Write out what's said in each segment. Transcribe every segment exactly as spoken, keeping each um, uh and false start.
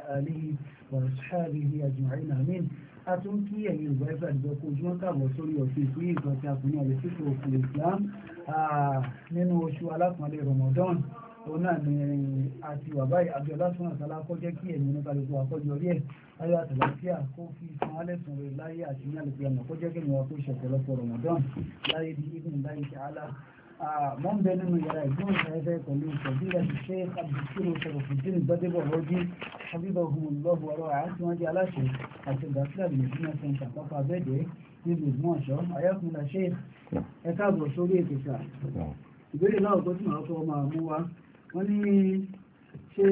آله وأصحابه أجمعين آمين. أتونكي أن يبقى فأدبكو جمعك وصولي وفيكي وكافني على فكر في الإسلام nínú oṣù alápọ̀nlé Ramadan òun náà ni àti wàbá àbíọ́lá fún àtàlà kọjá kí ẹ̀mí nípa lè kó àkọ́jọ orí ẹ̀ ayọ̀ àtàlàfíà kó fi san alẹ́sùn rẹ̀ láyé àti ní àlùkò ẹ̀mọ̀ kọjá kí ẹ̀mọ̀ kó ṣẹ̀pọ̀lọpọ̀ Ramadan láyé di ibùn láyé ti àlá mọ́ ń bẹ nínú yàrá ìgbóhùnsáfẹ́fẹ́ pẹ̀lú ìṣẹ̀bílẹ̀ ti ṣe àbùkúrò Sharafudeen Gbadebo Rọ́jí habibahumullahu ọ̀rọ̀ àti wọ́n jẹ́ aláṣẹ àti ìdásílẹ̀ ìmọ̀síná sẹ́ńtà pápá abẹ́ẹ̀dẹ́ nílùú Ìgbọ̀nsọ̀ ayọ́kùnrin ṣe ẹ káàbọ̀ sórí ètò sáà ìbéèrè náà tó tún àwọn ọmọ àmú wa wọ́n ní ṣe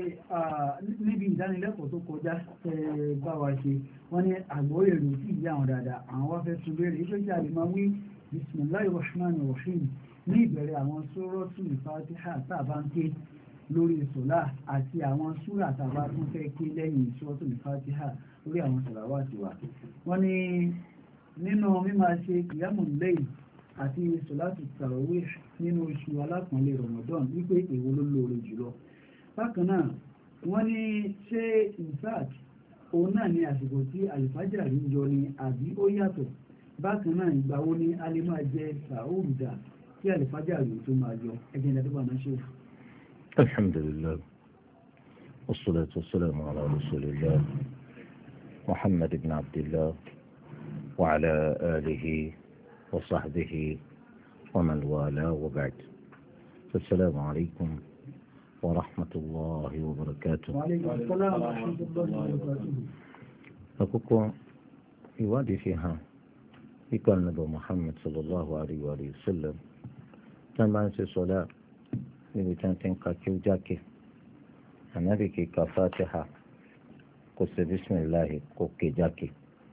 níbi ìdánilẹ́kọ̀ọ́ tó kọjá bá wa ṣe wọ́n ní àgbọ̀ èrò tí ìyá àwọn dáadáa àwọn wá fẹ́ tún béèrè ìṣe jáde máa wí bisimilahi rahman rahim ní ìbẹ̀rẹ̀ àwọn sórọ́tù ìfàtíhà tá a bá ń ké lórí sọ̀lá àti àwọn súrà tá a bá tún fẹ́ ké lẹ́yìn sórọ́tù ìfàtíhà lórí àwọn sọ̀làwà tiwa wọ́n ní nínú mímá ṣe kìyàmù lẹ́yìn àti sọ̀látù tarawih nínú oṣù alápọ̀nlé Ramadan wípé èwo ló lóore jùlọ. Bákan náà wọ́n ní ṣé infact òun náà ní àsìkò tí àlùfájàrí ń yọ ni àbí ó yàtọ̀. Bákan náà ìgbà wo ni a lè máa jẹ sàúrùdà tí àlùfájàrí tó máa yọ ẹgbẹ́ ìdádúgbà náà ṣe. Alhamdulillah wassalatu wassalamu ala rasulillah Muhammad ibn Abdillah wa ala alihi وصحبه ومن والاه وبعد السلام عليكم ورحمة الله وبركاته. وعليكم السلام ورحمة الله وبركاته. أكوكو يوادي فيها يقال النبي محمد صلى الله عليه وآله وسلم لما نسي صلاة لبتان تنقاكي وجاكي النبي كي كفاتحة قصة بسم الله قوكي جاكي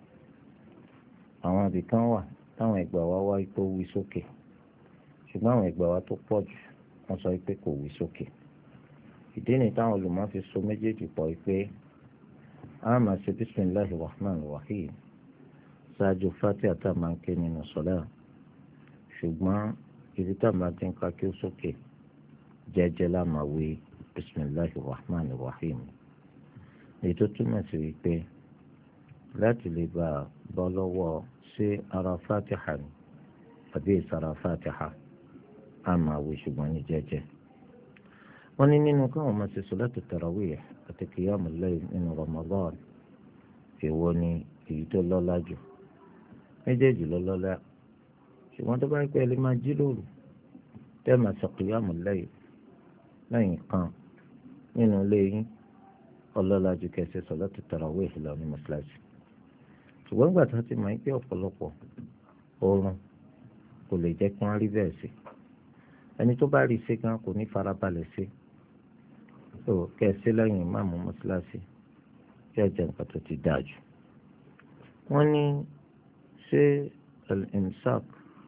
أما بكان واحد táwọn ẹgbàá wa wá ipò wí sókè ṣùgbọ́n àwọn ẹgbàá wa tó pọ̀ jù wọ́n sọ pé kò wí sókè ìdí ni táwọn olùmọ̀ fi so méjèèjì pọ̀ pé a máa ṣe bisimilahi rahman rahim ṣáájú fatiha tá a máa ń ké nínú sọlá ṣùgbọ́n ibi tá a máa ti ń ka kí ó sókè jẹ́jẹ́ la máa wí bisimilahi rahman rahim èyí tó túmọ̀ sí wípé láti lè bá a bọ́ lọ́wọ́ ṣé ara fatiha ni àbí ìsara fatiha a máa wí ṣùgbọ́n ní jẹ́jẹ́. wọ́n ní nínú káwọn máa ṣe sọ̀látù tarawih àti qiyamul layl nínú Ramadan èwo ni èyí tó lọ́lá jù méjèèjì ló lọ́lá ṣùgbọ́n tó bá ń pẹ́ lè máa jí lóru tẹ́ máa ṣe qiyamul layl lẹ́yìn kan nínú ilé yín ọlọ́lá jù kẹ́ ṣe sọ̀látù tarawih lọ ní mọ́ṣáláṣí. ṣùgbọ́n nígbà tí wọ́n ti máa ń pé ọ̀pọ̀lọpọ̀ oorun kò lè jẹ́ kí wọ́n rí bẹ́ẹ̀ sí ẹni tó bá rí i ṣe gan kò ní farabalẹ̀ sí so kẹ́ẹ̀sì lẹ́yìn ìmáàmù mọ́ṣáláṣí tí ọjà nǹkan tó ti dáa jù. wọ́n ní ṣé al-imsak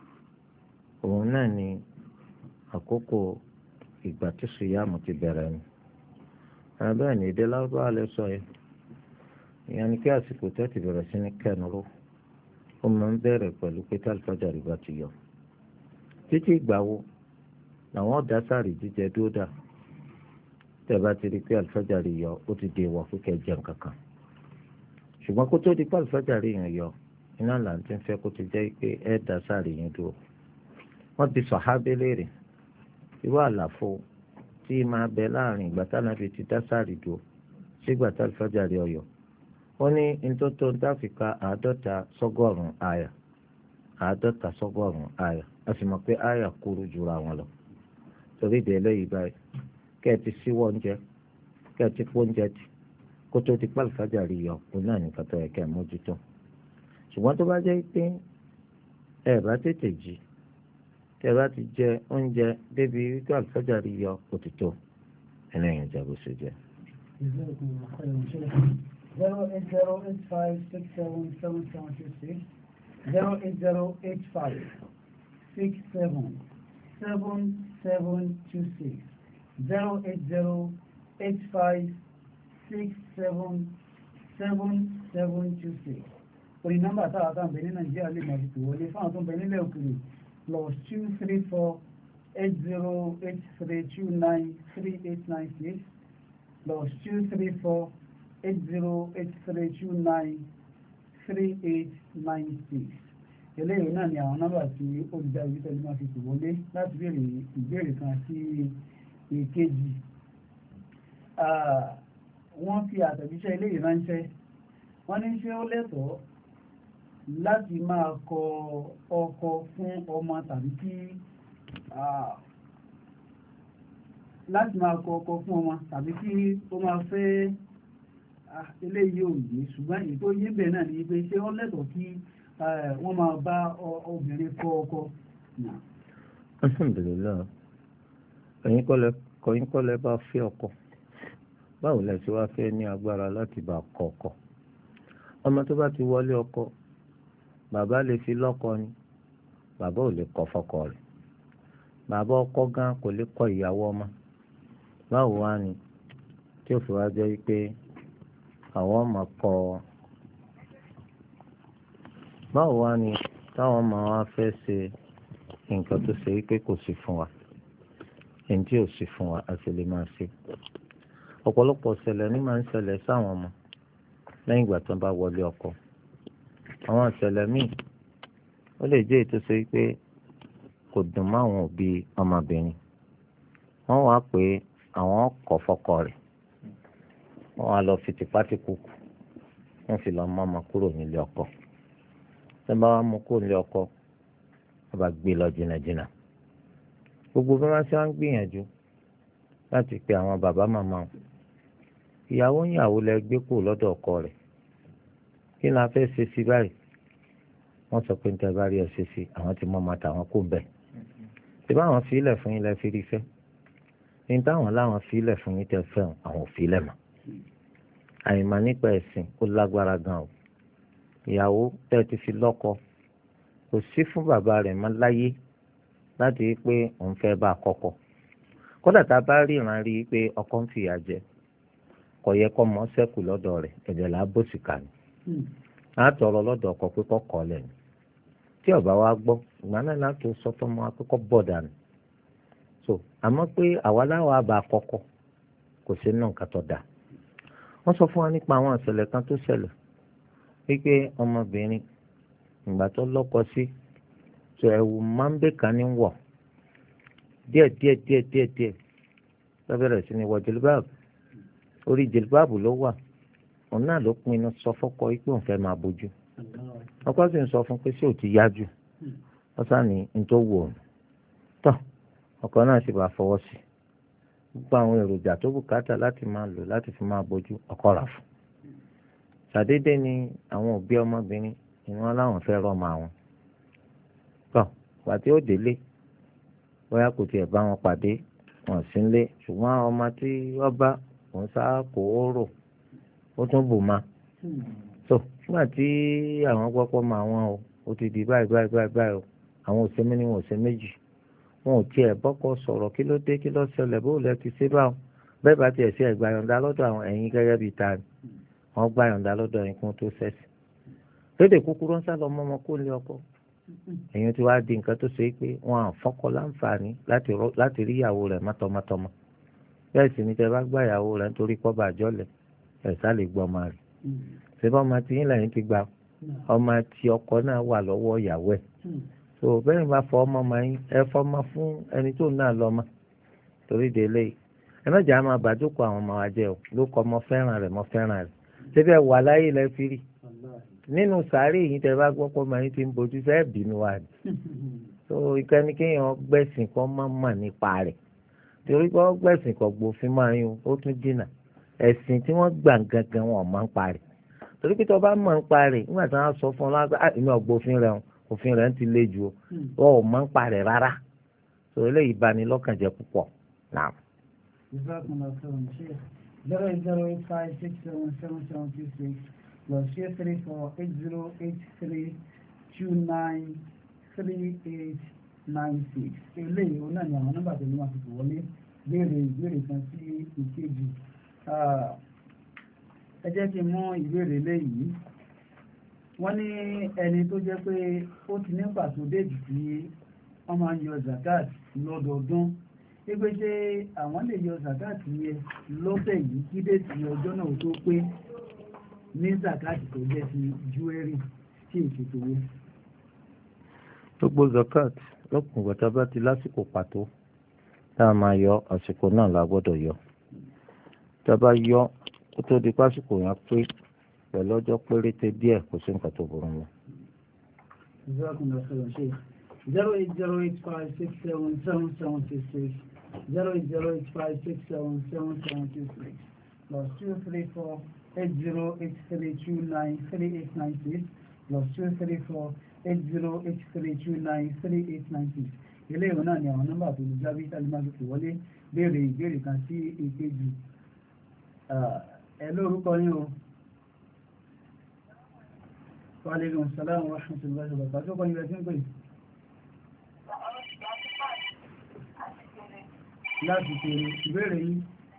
òun náà ni àkókò ìgbà tí sùyàmù ti bẹ̀rẹ̀ ni àbẹ́ẹ̀ ní èdè lárúbáwá lè sọ yẹn ìyẹn ni kí àsìkò tẹ́tì bẹ̀rẹ̀ sí ní kẹnuró ó máa ń bẹ̀rẹ̀ pẹ̀lú pé tálífàjàrí bá ti yọ títí ìgbà wo làwọn ọ̀dà sáré jíjẹ dúró dà tẹ́ bá ti rí pé àlífàjàrí yọ ó ti di ìwọ̀ kíkẹ́ jẹun kankan ṣùgbọ́n kó tó di pé àlífàjàrí yẹn yọ iná là ń ti fẹ́ kó ti jẹ́ pé ẹ̀ dá sáré yẹn dúró wọ́n ti sàhábé léèrè irú àlàfo tí máa bẹ láàrin ìgbà tánàbí ti dá sáré dúró sígbà tá àlífàjàrí ọyọ ó ní ntótó ń dáfíkà àádọ́ta sọ́gọ́rùn-ún àyà àádọ́ta sọ́gọ́rùn-ún àyà a sì mọ̀ pé àyà kúrú jura wọn lọ torí ìdè eléyìí báyìí kẹ́ ẹ ti síwọ́ oúnjẹ kẹ́ ẹ ti pọ́ oúnjẹ tì kó tó ti pàlù fàjàrí yọ òun náà nìkan tó yẹ kẹ́ ẹ mójútó ṣùgbọ́n tó bá jẹ́ pé ẹ bá tètè jí tẹ́ ẹ bá ti jẹ oúnjẹ débi wípé àlùfàjàrí yọ òtítọ́ ẹlẹ́yìn ìjà bó ṣe jẹ. zero eight zero eight five six seven seven seven six six zero eight zero eight five six seven seven seven two six zero eight zero eight five six seven seven seven two six. orí nọ́mbà táwa kan bẹ ní Nàìjíríà lè máa fi pè wọlé fáwọn tó ń bẹ nílẹ̀ òkèèrè plus two three four eight zero eight three two nine three eight nine six plus two three four eight zero eight three two nine three eight nine six. Eléyìí náà ni àwọn nọ́mbà tí olùdarí tẹ́lẹ̀ máa fi tò wọlé láti béèrè ìbéèrè kan sí èkejì. Wọ́n fi àtẹ̀jíṣẹ́ eléyìí ránṣẹ́. Wọ́n ní ṣé ó lẹ́tọ̀ọ́ láti máa kọ ọkọ fún ọmọ tàbí kí láti máa kọ ọkọ fún ọmọ tàbí kí ó máa fẹ́ eléyìí ò yé, ṣùgbọ́n èyí tó yé bẹ́ẹ̀ náà ni pé ṣé ó lẹ́tọ̀ọ́ kí wọ́n máa bá obìnrin kọ ọkọ. Alhamdulillah, ẹ̀yin kọ́lẹ̀ bá fẹ́ ọkọ, báwo lẹ ṣe wá fẹ́ ní agbára láti bá kọ ọkọ? Ọmọ tó bá ti wọlé ọkọ, bàbá lè fi lọ́kọ ni, bàbá ò lè kọ fọ́kọ rẹ̀. Bàbá ọkọ gan kò lè kọ ìyàwó ọmọ. Báwo wá ni tí ó fi wá jẹ́ pé àwọn ọmọ kọ báwo wá ni táwọn ọmọ wa fẹ́ ṣe nǹkan tó ṣe wípé kò sí fún wa, èyí tí ò sí fún wa a sì lè máa ṣe. Ọ̀pọ̀lọpọ̀ ṣẹlẹ̀ ní máa ń ṣẹlẹ̀ sáwọn ọmọ lẹ́yìn ìgbà tó ń bá wọlé ọkọ. Àwọn ìṣẹ̀lẹ̀ míì ó lè jẹ́ èyí tó ṣe wípé kò dùn mọ́ àwọn òbí ọmọbìnrin. Wọ́n wá pé àwọn kọ̀ fọ́kọ rẹ̀, wọ́n wá lọ fi tipátìkúùkù, wọ́n fi lọ mọ́ ọmọ kúrò nílé ọkọ. Ṣé bá wá mú kúrò nílé ọkọ, wọ́n bá gbé lọ jìnnàjìnnà. Gbogbo bí wọ́n ṣe wá ń gbìyànjú láti pe àwọn bàbá màmá wọn, ìyàwó ìyàwó lẹ gbé kúrò lọ́dọ̀ ọkọ rẹ̀, kí ni a fẹ́ ṣe sí báyìí? Wọ́n sọ pé níta bá rí ẹ ṣe sí àwọn tí mọ́ máa tà wọ́n kó bẹ́ẹ̀. Ṣé báwọn fi ilẹ̀ fún yín lẹ fi rí fẹ́? Ní táwọn láwọn fi ilẹ̀ fún yín tẹ fẹ́ àwọn ò fi ilẹ̀ mọ́. Àìmọ̀ nípa ẹ̀sìn ó lágbára gan o. Ìyàwó tẹ́ ti fi lọ́kọ kò sí fún bàbá rẹ̀ mọ́ láyé láti rí pé òun fẹ́ bá a kọ́kọ́. Kódà tá a bá rí ìran rí i pé ọkọ ń fìyà jẹ, kò yẹ kó mọ́ sẹ́kù lọ́dọ̀ rẹ̀, ẹ̀jẹ̀ là á bòsì kà ní. Á tọrọ lọ́dọ̀ ọkọ pé kọ́kọ́ lẹ̀ ní. Tí ọba wa gbọ́, ìgbà náà láti sọ fún ọmọ akẹ́kọ̀ọ́ bọ̀ dànù. So àmọ́ pé àwa láwa bá a kọ́kọ́ kò sí náà nǹkan tó dáa. Wọ́n sọ fún wa nípa àwọn ìṣẹ̀lẹ̀ kan tó ṣẹlẹ̀ wípé ọmọbìnrin ìgbà tó lọ́kọ sí tó ẹ̀wù máńbé kan ní wọ̀ díẹ̀ díẹ̀ díẹ̀ díẹ̀ díẹ̀ tó bẹ̀rẹ̀ sí ní wọ jìlbáàbù. Orí jìlbáàbù ló wà, òun náà ló pinnu sọ fọ́kọ wípé òun fẹ́ máa bójú. Ọkọ sì ń sọ fún pé sí ò ti yá jù, wọ́n sá ní n tó wù òun. Tọ́ ọkọ náà sì bá fọwọ́ sí gbogbo àwọn èròjà tó bùkátà láti máa lò láti fi máa bójú, ọkọ rà fún. Ṣàdédé ni àwọn òbí ọmọbìnrin ni wọ́n láwọn fẹ́ rọ́mọ àwọn. Tọ́ pàtí ó délé bóyá kò tiẹ̀ bá wọn pàdé wọn sí nílé, ṣùgbọ́n ọmọ tí wọ́n bá òun sá kó o rò ó tún bù ma. So nígbà tí àwọn gbọ́pọ̀ mọ àwọn o ó ti di báyìí báyìí báyìí báyìí o, àwọn ò ṣe mí ni wọn ò ṣe méjì, wọn ò tiẹ̀ bọ́kọ sọ̀rọ̀ kí ló dé kí ló ṣẹlẹ̀ bó lẹ ti ṣe báwọn. Bẹ́ẹ̀ bá tiẹ̀ ṣe ẹ̀gbà yọ̀ǹda lọ́dọ̀ àwọn ẹ̀yin gẹ́gẹ́ bíi ta ni wọ́n gbà yọ̀ǹda lọ́dọ̀ yín kún tó ṣẹ̀ṣẹ̀. Lédè kúkúrú ń sá lọ mọ́mọ́ kó lé ọkọ. Ẹ̀yin tí wàá di nǹkan tó ṣe pé wọn à fọ́kọ láǹfààní láti rí ìyàwó rẹ̀ mọ́tọmọ́tọmọ. Bẹ́ẹ̀ sì ni tẹ bá gbà ìyàwó rẹ̀ nítorí kọ́ bàjọ́ lẹ̀ ẹ̀ sá lè gbọ́ ọmọ rẹ̀. Ṣèbá ọmọ tí yín lẹ́yìn ti gba ọmọ tí ọkọ náà wà lọ́wọ́ ìyàwó ẹ̀. So bẹ́ẹ̀ bá fọ ọmọ ọmọ yín ẹ fọmọ fún ẹni tó náà lọ́mọ. Torí délé ẹ mẹ́jà máa bàjókòó àwọn ọmọ wa jẹ́ o ló kọ́ ọmọ fẹ́ràn rẹ̀ mọ́ fẹ́ràn rẹ̀. Ṣébẹ̀ wà láyé lẹ́ fi rí nínú sàárè yìí tẹ bá gbọ́ pé ọmọ yín ti ń bojú fẹ́ bínú wa ni. So ìkànnì kéèyàn gbẹ̀sìn kan máa mọ̀ nípa rẹ̀ torí pé wọ́n gbẹ̀sìn kan gbòfin máa yún ó tún dínà ẹ̀sìn tí wọ́n gbà gangan wọn máa ń parí torí pé tó bá mọ̀ ń parí nígbà tí wọ́n sọ fún ọ lọ́wọ́ ah èmi ọ̀gbọ́fin rẹ̀ òfin rẹ̀ ń ti le jù ó ọ̀ máa ń parí rárá so eléyìí bá ní lọ́kàn jẹ́ púpọ̀ náà. zero eight zero eight five six seven seven seven two six plus eight three four eight zero eight three two nine three eight nine six eléyìí ó náà ní àwọn nọ́mbà tó ní wọn fi wọlé béèrè ìbéèrè kan sí ìkejì. Ẹ jẹ́ kí n mú ìbéèrè léyìí. Wọ́n ní ẹni tó jẹ́ pé ó ti ní pàtó déètì tí wọ́n máa ń yọ zakat lọ́dọọdún wípé ṣé àwọn lè yọ zakat yẹn lọ́sẹ̀ yìí kí déètì ọjọ́ náà tó pé ní zakati tó jẹ́ ti júwẹ́rì tí èsì tó wó. gbogbo zakat lọ́kùn gbọ́dọ̀ bá ti lásìkò pàtó tá a máa yọ àsìkò náà la gbọ́dọ̀ yọ. tá a bá yọ kó tó di pásìkò yẹn pé pẹ̀lú ọjọ́ péréte díẹ̀ kò sí nǹkan tó burú mọ́. zero eight zero eight five six seven seven seven six six zero eight zero eight five six seven seven seven six six plus two three four eight zero eight three two nine three eight nine six plus two three four eight zero eight three two nine three eight nine six. ilé ìwọ̀n náà ni àwọn nọ́mbà tó lè jábí tálímàtò kò wọlé béèrè ìbéèrè kan sí èkejì. ẹ lórúkọ yín o. wa alaikum salaam wa rahmatullahi wa barakatuh. tó kọ́ ní ẹ̀sìn pé láti kéré ìbéèrè yìí.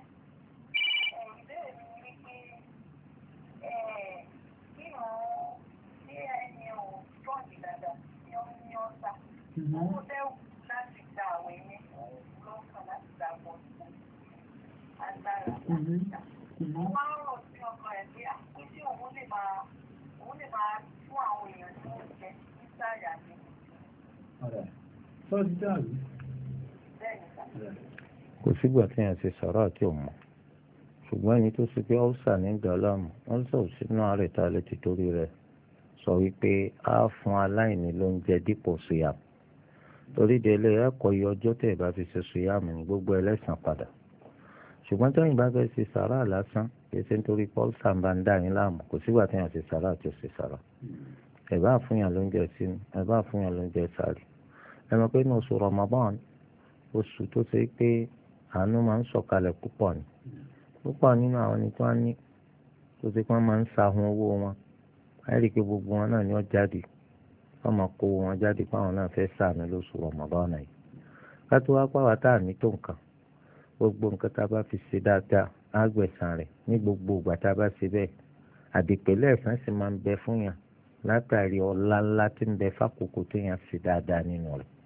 Owó tẹ́wù láti gba àwẹ̀ yẹn lọ́kàn láti gba àpọ̀ agbára. Mo máa ń rọ̀ sí ọkọ ẹ̀ pé àpèjì òun lè máa òun lè máa fún àwọn èèyàn ní oúnjẹ ní sáyà ni. Sọ́ọ́dí dáàbí. Bẹ́ẹ̀ni sà. kò sígbà tí yẹn ṣe sàrà àti ọmọ ṣùgbọ́n ẹni tó ṣe pé ọ́sà ní gàlámù ọ́sà ò sínú àárẹ̀ tá a lè ti torí rẹ̀ sọ wípé á fún aláìní lóúnjẹ dípò síyàmù torí délé ẹ̀kọ́ iye ọjọ́ tẹ̀ bá fi ṣe síyàmù ní gbogbo ẹlẹ́sàn padà ṣùgbọ́n tẹ́yìn bá fẹ́ ṣe sàrà lásán kì í ṣe nítorí pọ́lsà ń bá ń dà yín láàmú kò sígbà tí yẹn ṣe sàrà àti ṣe sàrà ẹ̀ bá fúnyàn lóúnjẹ sínú ẹ̀ bá fúnyàn lóúnjẹ sàrì ẹ̀ mọ̀ pé ní oṣù Ramadan oṣù tó ṣe pé àánú máa ń sọ̀kalẹ̀ púpọ̀ ni púpọ̀ nínú àwọn ẹni tó wá ní tó ṣe pé wọ́n máa ń sahun owó wọn láì rí i pé gbogbo wọn náà ni wọ́n jáde wọ́n máa kó wọn jáde pé àwọn náà fẹ́ ṣàánú lóṣù Ramadan yìí ká tó wá pàwọ́ tá à ní tó nǹkan gbogbo nǹkan tá a bá fi ṣe dáadáa á gbẹ̀san rẹ̀ ní gbogbo ìgbà tá a bá ṣe bẹ́ẹ̀ àdìpẹ̀lẹ̀ ẹ̀san sì máa ń bẹ fún yàn látàrí ọlá ńlá tí ń bẹ fákòókò tó yàn ṣe dáadáa nínú rẹ̀.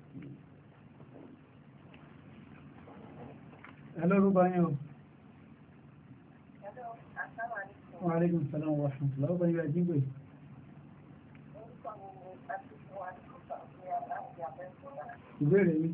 Alórúkọ yín o. Wa alaikum salaam wa rahmatullahi wa barakatuh. Ìbéèrè yìí.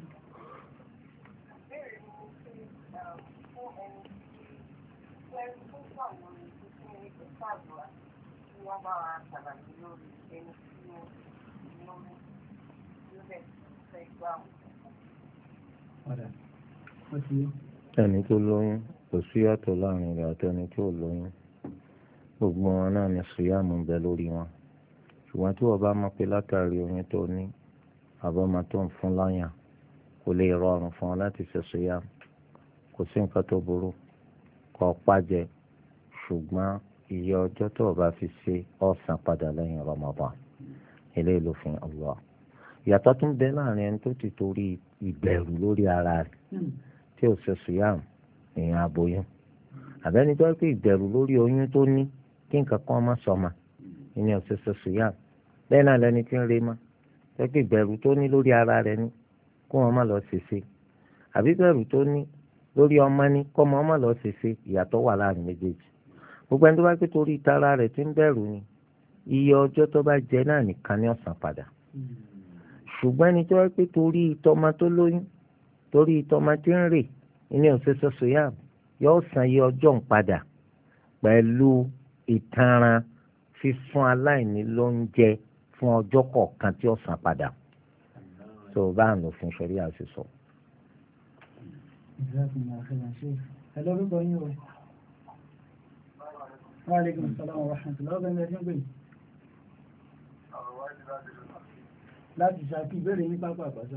ẹni tó lóyún kò sí yàtọ̀ láàrin rẹ̀ àti ẹni tí ò lóyún gbogbo wọn náà ní síyàmù ń bẹ lórí wọn ṣùgbọ́n tí wọ́n bá mọ̀ pé látàrí oyún tó ní àbọ̀mọ́ tó ń fún láyàn kò lè rọrùn fún ọ láti ṣe síyàmù kò sí nǹkan tó burú kó pàjẹ́ ṣùgbọ́n iye ọjọ́ tó o bá fi ṣe ó san padà lẹ́yìn Ramadan eléyìí ló fi Allah ìyàtọ̀ tún bẹ láàrin ẹni tó ti torí ìbẹ̀rù lórí ara rẹ̀ tí ò ṣe síyàmù èèyàn aboyún àbẹ́ni tó pé ìbẹ̀rù lórí oyún tó ní kí nǹkan kan má sọmọ ìní ọ̀sẹ̀ ṣe síyàmù bẹ́ẹ̀ náà lẹni tí ń re mọ́ tó pé ìbẹ̀rù tó ní lórí ara rẹ̀ ní kó wọn má lọ ṣèṣe àbí bẹ̀rù tó ní lórí ọmọ ní kó wọn má lọ ṣèṣe ìyàtọ̀ wà láàrin méjèèjì gbogbo ẹni tó bá pé torí ìtara rẹ̀ tí ń bẹ̀rù ni iye ọjọ́ tó bá jẹ náà nìkan ní ọ̀sán padà ṣùgbọ́n ẹni tó bá pé torí ìtọ́mọ tó lóyún torí ìtọ́mọ tí ń rè ìní ọ̀sẹ̀ ṣe síyàmù yóò san iye ọjọ́ ń padà pẹ̀lú ìtanràn fífún aláìní lóúnjẹ fún ọjọ́ kọ̀ọ̀kan tí ó san padà tó o bá ń lò fún ṣẹ̀rí àṣìṣọ. ẹ lórúkọ yín o. Wa alaikum salaam wa rahmatullahi wa barakatuh. Láti ṣàkí ìbéèrè ní pápá àpàṣà.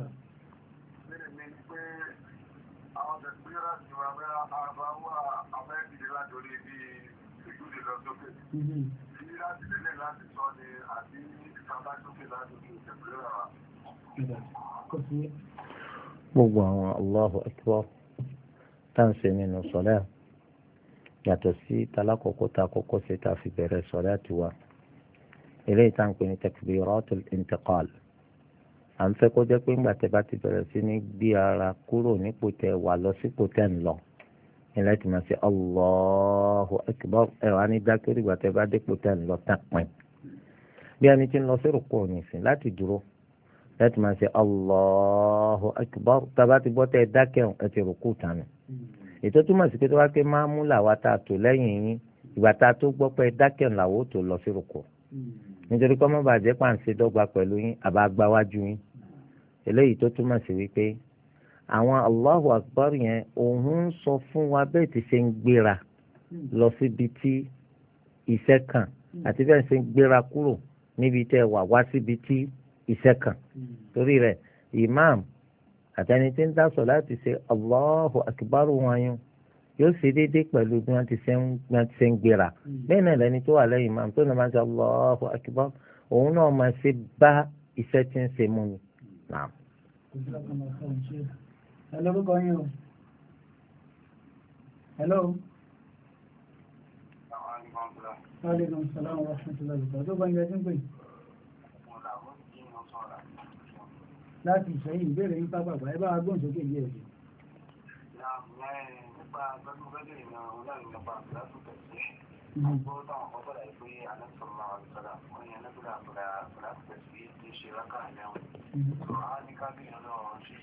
Àwọn tẹ̀síwájú láti wà bẹ́ àbáwà abẹ́bìdì látorí bí ìgbúdè lọ sókè. Bí láti lélẹ̀ láti sọ ni àti ìkàbá sókè láti fi ìtẹ̀síwájú. Gbogbo àwọn Allahu Akbar táǹsẹ̀ nínú sọ̀lá yàtọ̀ sí talákọ̀ọ́kọ́ tá kọ́kọ́ ṣe tá fi bẹ̀rẹ̀ sọ̀lá ti wá. Eléyìí tá ń pè ní takbiratul intiqal. À ń fẹ́ kó jẹ́ pé ńgbà tẹ́ bá ti bẹ̀rẹ̀ sí ní gbé ara kúrò nípò tẹ́ wà lọ sípò tẹ́ ń lọ ẹ láti máa ṣe Allahu akbar ẹ wà ní dákẹ́ ìgbà tẹ́ bá dépò tẹ́ ń lọ tán pin bí ẹni tí ń lọ sí rúkú nìsín láti dúró láti máa ṣe Allahu akbar tábà ti gbọ́ tẹ́ dákẹ́ ẹ ti rúkú tán ètò túmọ̀ sí pé tó wá pé máa mú làwa tá a tò lẹ́yìn yín ìgbà tá a tó gbọ́ pé dákẹ́ làwọ̀ tó lọ sí rúkú nítorí kọ́ mọ́ bàjẹ́ pàǹsẹ̀ dọ́gba pẹ̀lú yín àbá gbáwájú yín eléyìí tó túmọ̀ sí wípé àwọn Allahu Akbar yẹn òun ń sọ fún wa bẹ́ẹ̀ ti ṣe ń gbéra lọ síbi tí iṣẹ́ kàn àti bẹ́ẹ̀ ṣe ń gbéra kúrò níbi tẹ́ wà wá síbi tí iṣẹ́ kàn torí rẹ̀ imam àtẹni tí ń dásọ̀ láti ṣe Allahu Akbar wọn yún yóò ṣe déédéé pẹ̀lú bí wọ́n ti ṣe ń ṣe ń gbéra bẹ́ẹ̀ náà lẹni tó wà lẹ́yìn imam tó náà máa ń ṣe Allahu Akbar òun náà máa ṣe bá iṣẹ́ tí ń ṣe mú ni. Hello, lórúkọ yín o. Hello. Aleykum salaam wa rahmatullahi wa barakatuh. Tó gbọ́n yẹn tí ń pè. Láti ìṣẹ́yìn ìbéèrè yín pápápá ẹ bá wa gbóhùn sókè yẹ̀ ẹ̀sìn. Nípa gbẹ́gbẹ́ bẹ́ẹ̀ ni ọlọ́run nípa àbúrásù tẹ̀sí. Àgbọ̀ táwọn ọkọ̀ bọ̀dà pé anẹ́sọ̀rọ̀ àbúrásọ̀rọ̀ wọ́n yẹn lẹ́gbẹ̀rẹ̀ àbúrásù tẹ̀sí ti ṣe rákà lẹ́wọ̀n. Àwọn á ní ká bí ọlọ́run ṣe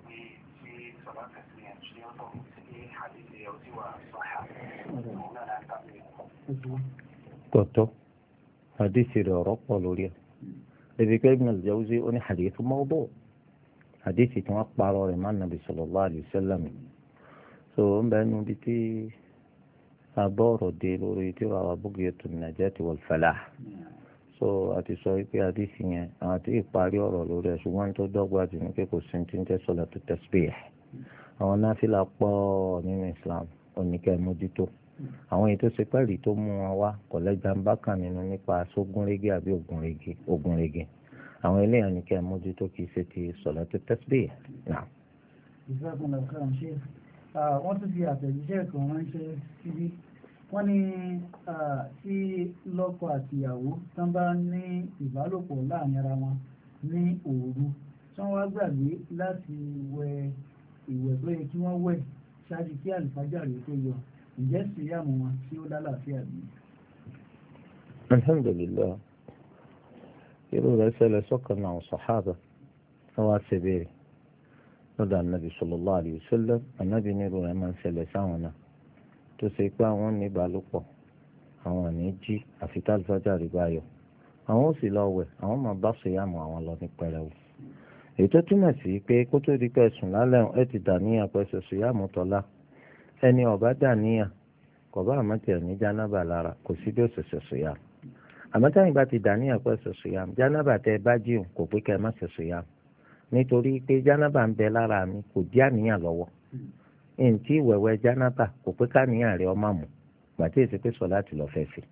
tọ̀tọ̀ hadisi rẹ̀ ọ̀rọ̀ pọ̀ lórí ẹ̀ ebi pé Ibn al-Jawzi ó ní hadisi mawdu' hadisi tí wọ́n parọ́ rẹ̀ má nàbì sallallahu alayhi wa sallam so ń bẹ́ẹ̀ nu bí tí abọ́rọ̀ dé lórí tí wàá Bughyatun Najati wal Falah so àti sọ wípé hadisi yẹn àwọn àti ìparí ọ̀rọ̀ lórí ẹ̀ ṣùgbọ́n tó dọ́gba jù ní pé kò sí ti ń jẹ́ salatu tasbih àwọn náfìlà pọ̀ nínú Islam oníkẹ́ mójútó àwọn èyí tó ṣe pẹ́ẹ́lí tó mú wọn wá kọ̀lẹ́jà ń bá kàn nínú nípa sógúnrégé àbí ògúnrégé ògúnrégé àwọn eléyàn ní kẹ́ mójútó kì í ṣe ti salatu tasbih náà. ìfẹ́kùn lọ́kàn ṣe wọ́n tún fi àtẹ̀jíṣẹ́ kan ránṣẹ́ síbí wọ́n ní tí lọ́kọ àtìyàwó tán bá ní ìbálòpọ̀ láàrin ara wọn ní òru tí wọ́n wá gbàgbé láti wẹ ìwẹ̀ tó yẹ kí wọ́n wẹ̀ ṣáájú kí àlùfájàrí tó yọ ǹjẹ́ síyàmù wọn tí ó lálàáfíà bí. alhamdulillah irú rẹ̀ ṣẹlẹ̀ sọ́kàn náà sàhábà wọ́n wá ṣe béèrè lọ́dọ̀ ànábì sallallahu alayhi wa sallam ànábì ní irú rẹ̀ máa ń ṣẹlẹ̀ sáwọn náà tó ṣe pé àwọn ní ìbálòpọ̀ àwọn ò ní jí àfi tí àlùfájàrí bá yọ àwọn ò sì lọ wẹ̀ àwọn máa bá síyàmù àwọn lọ ní pẹrẹwu èyí tó túmọ̀ sí pé kó tó di pẹ́ sùn lálẹ́ ẹ ti dàníyàn pẹ́ ṣe síyàmù tọ́lá ẹni ọ̀bá dàníyàn kò bá àmọ́tẹ̀ ní jánábà lára kò sí bí ó ṣe ṣe síyàmù àmọ́tẹ́yìn bá ti dàníyàn pẹ́ ṣe síyàmù jánábà tẹ bá jíun kò pé kẹ́ ẹ má ṣe síyàmù nítorí pé jánábà ń bẹ lára mi kò dí àníyàn lọ́wọ́ ntí wẹ̀wẹ̀ jánábà kò pé káníyàn rẹ ọmọ mu gbàtí èsì pé sọ láti lọ fẹ́ sí.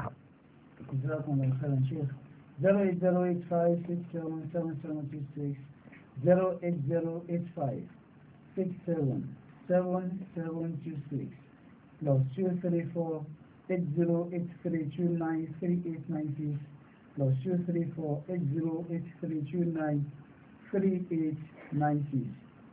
zero eight zero eight five six seven seven seven two six zero eight zero eight five six seven seven seven two six plus two three four eight zero eight three two nine three eight nine six plus two three four eight zero eight three two nine three eight nine six.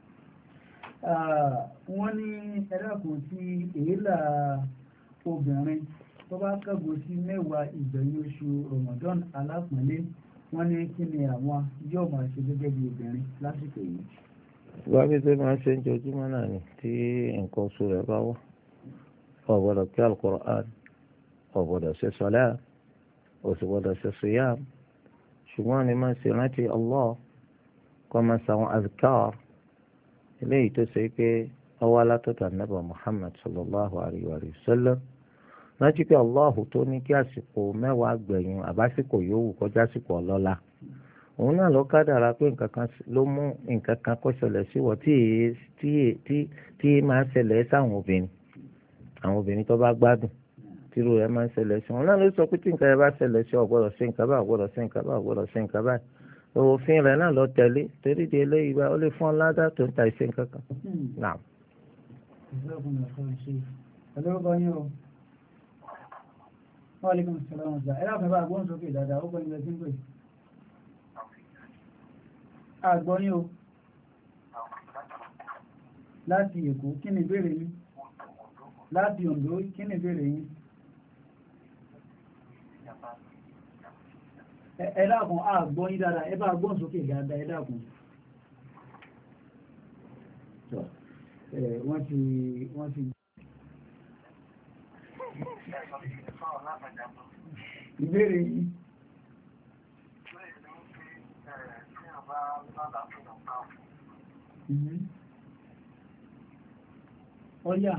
wọ́n ní ẹlẹ́kùn tí èélà obìnrin tó bá kẹ́gùn sí mẹ́wàá ìgbẹ̀yìn oṣù Ramadan alápọ̀nlé wọ́n ní kí ni àwọn yóò máa ṣe gẹ́gẹ́ bí obìnrin lásìkò yìí. wọ́n bí tó máa ṣe ń jojúmọ́ náà ni tí nǹkan oṣù rẹ̀ bá wá ọ̀gbọ́dọ̀ kí al-Qur'an ọ̀gbọ́dọ̀ ṣe sọ́lá òṣùgbọ́dọ̀ ṣe siyam ṣùgbọ́n ni máa ṣe rántí Allah kọ́ máa ṣàwọn azkar eléyìí tó ṣe pé ọwọ́ alátọ́tà nàbà Muhammad sallallahu alayhi wa sallam rántí pé Allahu tó ní kí àsìkò mẹ́wàá gbẹ̀yìn àbásìkò yòówù kọjá àsìkò ọlọ́lá òun náà ló kádàrá pé nǹkan kan ló mú nǹkan kan kó ṣẹlẹ̀ sí wọ́n tí tí tí tí máa ń ṣẹlẹ̀ sáwọn obìnrin àwọn obìnrin tó bá gbádùn tírú rẹ̀ máa ń ṣẹlẹ̀ sí wọn náà ló sọ pé tí nǹkan yẹn bá ṣẹlẹ̀ sí ọ̀gbọ́dọ̀ sí nǹkan báyìí ọ̀gbọ́dọ̀ sí nǹkan báyìí ọ̀gbọ́dọ̀ sí nǹkan báyìí òfin rẹ̀ náà lọ tẹ̀lé torí di eléyìí bá ó lè fún ọ ládàá tó ń ta ìṣe nǹkan kan. Wàlíkùn sàlámù ọ̀sán. Ẹ̀rọ àfẹ́ bá agbóhùn sókè dáadáa, ó kọ́ ilẹ̀ tí ń pè. Àgbọ́ ní o. Láti Èkó, kí ni ìbéèrè yín? láti Oǹdó kí ni ìbéèrè yín. ẹ dákun a gbọ́ yín dáadáa ẹ bá gbọ́n sókè dáadáa ẹ dákun. wọ́n ti wọ́n ti. ìbéèrè yìí. ọ̀yà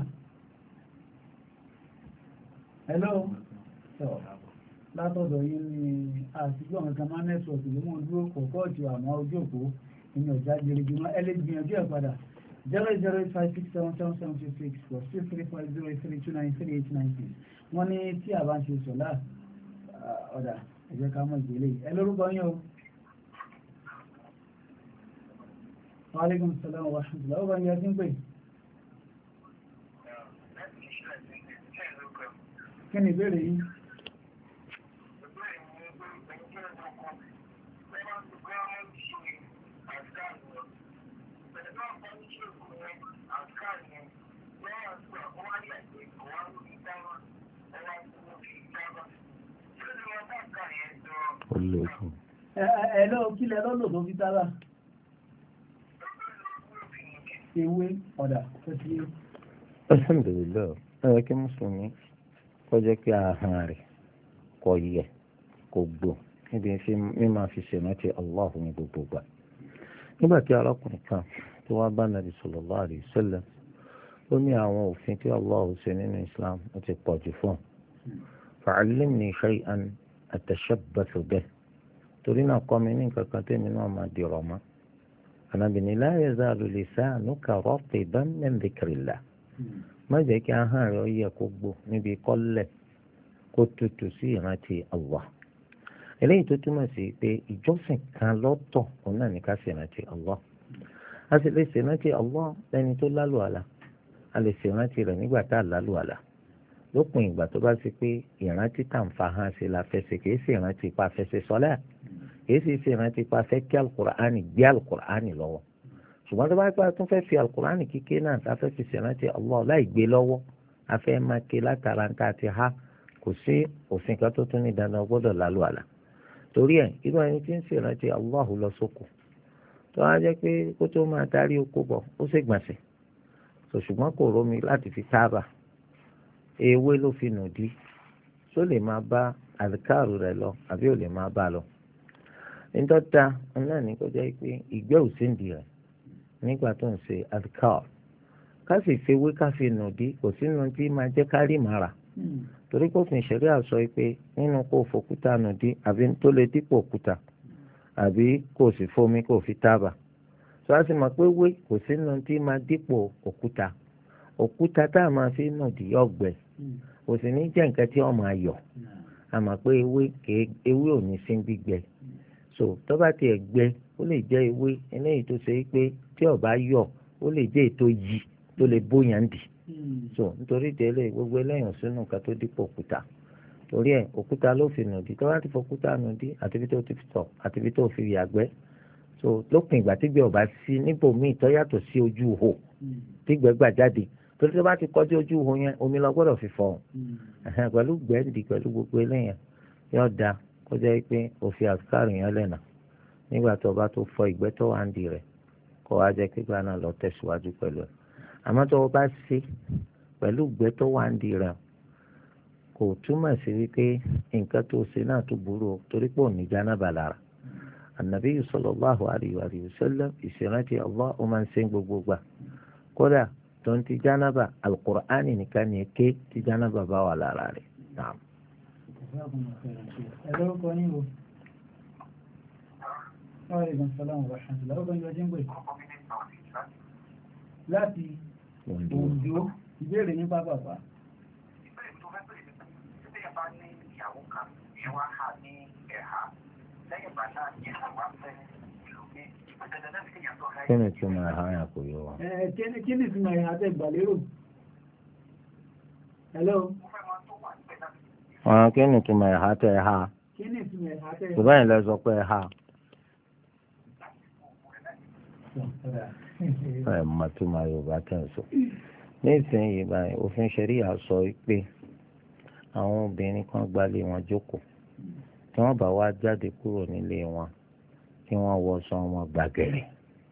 hello látọ̀dọ̀ yín ni àtijọ́ nǹkan máa nẹ́tíwọ̀kì ló mọ̀ dúró kọ̀ọ̀kọ́ ju àwọn ojú òpó ìyẹn ọ̀já gbèrègbè mọ́ ẹ lè gbìyànjú ẹ̀ padà zero zero eight five six seven seven seven two six plus two three five zero eight three two nine three eight nine six wọ́n ní tí a bá ń ṣe sọ̀lá ọ̀dà ẹ jẹ́ ká mọ̀ ìgbélé ẹ lórúkọ yín o. Wa alaikum salaam wa rahmatullahi wa barakatuh. Kí ni ìbéèrè yìí? Ẹ̀lọ́ kí lẹ lọ́lọ́ tó fi tábà? Ewé ọ̀dà tó ti yé. Alhamdulillah, ẹ̀rọ kí Mùsùlùmí kó jẹ́ kí ahọ́n rẹ̀ kó yẹ kó gbò níbi tí mímọ́ fi ṣèrántí Allah ní gbogbo gbà. Nígbà tí arákùnrin kan tó wá bá Nàbì sallallahu alaihi wasallam ó ní àwọn òfin tí Allah ṣe nínú Islam ó ti pọ̀ jù fún un. Fa'allimni shay'an atashabbathu bihi. Torí náà kọ́ mi ní nǹkan kan tẹ́mi náà máa di ọ̀rọ̀ mọ́. Ànábì ní la yazalu lisanuka ratiban min dhikrillah. Má jẹ́ kí ahọ́n rẹ̀ yẹ kó gbò níbi kọ́lẹ̀ kó tutù sí ìrántí Allah. Eléyìí tó túmọ̀ sí pé ìjọsìn kan lọ́tọ̀ òun náà ní ká ṣe ìrántí Allah. A sì lè ṣe ìrántí Allah lẹ́ni tó lálùwàlà. A lè ṣe ìrántí rẹ̀ nígbà tá a lálùwàlà. Lópin ìgbà tó bá ṣe pé ìrántí tá ń fa hàn sí la fẹ́ ṣe kìí ṣe ìrántí pa fẹ́ ṣe sọ́lá kìí sì ṣe ìrántí pa fẹ́ kí alukur'ani gbé alukur'ani lọ́wọ́ ṣùgbọ́n tó bá pẹ́ tún fẹ́ fi alukur'ani kíké náà tá fẹ́ fi ṣèrántí Allah láì gbé lọ́wọ́ a fẹ́ máa ké látara ń ká ti ha kò sí òfin kan tó tún ní dandan gbọ́dọ̀ lálù àlà torí ẹ̀ irú ẹni tí ń ṣèrántí Allah lọ sóko tó wá jẹ́ pé kó tó máa darí oko bọ̀ ó sì gbọ̀nsẹ̀ ṣùgbọ́n kò rómi láti fi tábà ewé ló fi nù dí tó lè máa bá àdìkáàrù rẹ̀ lọ àbí ò lè máa bá lọ. nítọ́ta náà ní kọjá pé ìgbẹ́ òsíǹdì rẹ̀ nígbà tó ń ṣe àdìkáàrù ká sì fi ewé ká fi nù dí kò sínú tí máa jẹ́ ká rí màrà torí kò fi ṣẹ̀rí àsọ pé nínú kó fòkúta nù dí àbí tó lè dípò òkúta àbí kò sì fomi kò fi tábà tó a sì mọ̀ pé ewé kò sínú tí máa dípò òkúta òkúta tá a máa fi nù dí ọgbẹ́ kò sì ní jẹ́ nǹkan tí wọ́n máa yọ̀ àmọ́ pé ewé ewé ò ní sí gbígbẹ so tó bá tiẹ̀ gbẹ ó lè jẹ́ ewé eléyìí tó ṣe pé tí ó bá yọ̀ ó lè jẹ́ ètò yìí tó lè bóyá ń dì so nítorí délé gbogbo eléyàn sínú nǹkan tó dípò òkúta torí ẹ̀ òkúta ló fi nù dí tó bá ti fòkúta nù dí àti ibi tó ti tọ̀ àti ibi tó fi yàgbẹ́ so lópin ìgbà tígbẹ́ ò bá sí níbòmíì tó yàtọ̀ sí ojú ihò tígbẹ́ gbà jáde torí tó bá ti kọjú ojú ihò yẹn omi lọ gbọ́dọ̀ fi fọ̀ pẹ̀lú gbẹ́ǹdì pẹ̀lú gbogbo eléyàn yóò da kó jẹ́ pé òfin àkàrò yẹn lẹ́nà nígbà tó bá tó fọ ìgbẹ́ tó wà ń di rẹ̀ kó wá jẹ́ pé gbaná lọ tẹ̀síwájú pẹ̀lú ẹ̀ àmọ́ tó o bá ṣe pẹ̀lú ìgbẹ́ tó wà ń di rẹ̀ kò túmọ̀ sí wípé nǹkan tó ṣe náà tó burú o torí pé òní jánábà lára ànàbí sallallahu alaihi wa sallam ìṣèrántí Allah ó máa ń ṣe gbogbo gbà kódà tó ń ti jánábà alukur'ani nìkan ní ké tí jánábà bá wà lára rẹ̀ náà. ẹ̀rọ kọ́ yín o. Aleykum salaam wa rahmatullahi wa barakatuh. Láti Oǹdó ìbéèrè ní pápápá. Ìbéèrè tó fẹ́ bèrè nípa tí ẹ bá ní ìyàwó kan ìyẹn wá hà ní ẹ̀ha lẹ́yìn ìgbà náà ní àwọn afẹ́ ìlú mi ìpàdé náà fi yàtọ̀ ká. Kí ni tí mo ha yàn kò yọ wa? Kí ni tí mo yàn àti ìgbàlérò? Hello. Mo fẹ́ máa tó wà níbẹ̀ náà. Àwọn kí ni tí mo yàn àti ẹ̀ha? Kí ni tí mo yàn àti ẹ̀ha? Ṣùgbọ́n ìlẹ̀ sọ pé ẹ̀ha. Ẹ̀ mọ̀ tí mo Yorùbá tẹ̀ sọ. nísìnyí báyìí òfin ṣẹ̀ríà sọ pé àwọn obìnrin kan gbalé wọn jókòó tí wọ́n bá wá jáde kúrò nílé wọn kí wọ́n wọṣọ wọn gbàgẹ̀rẹ̀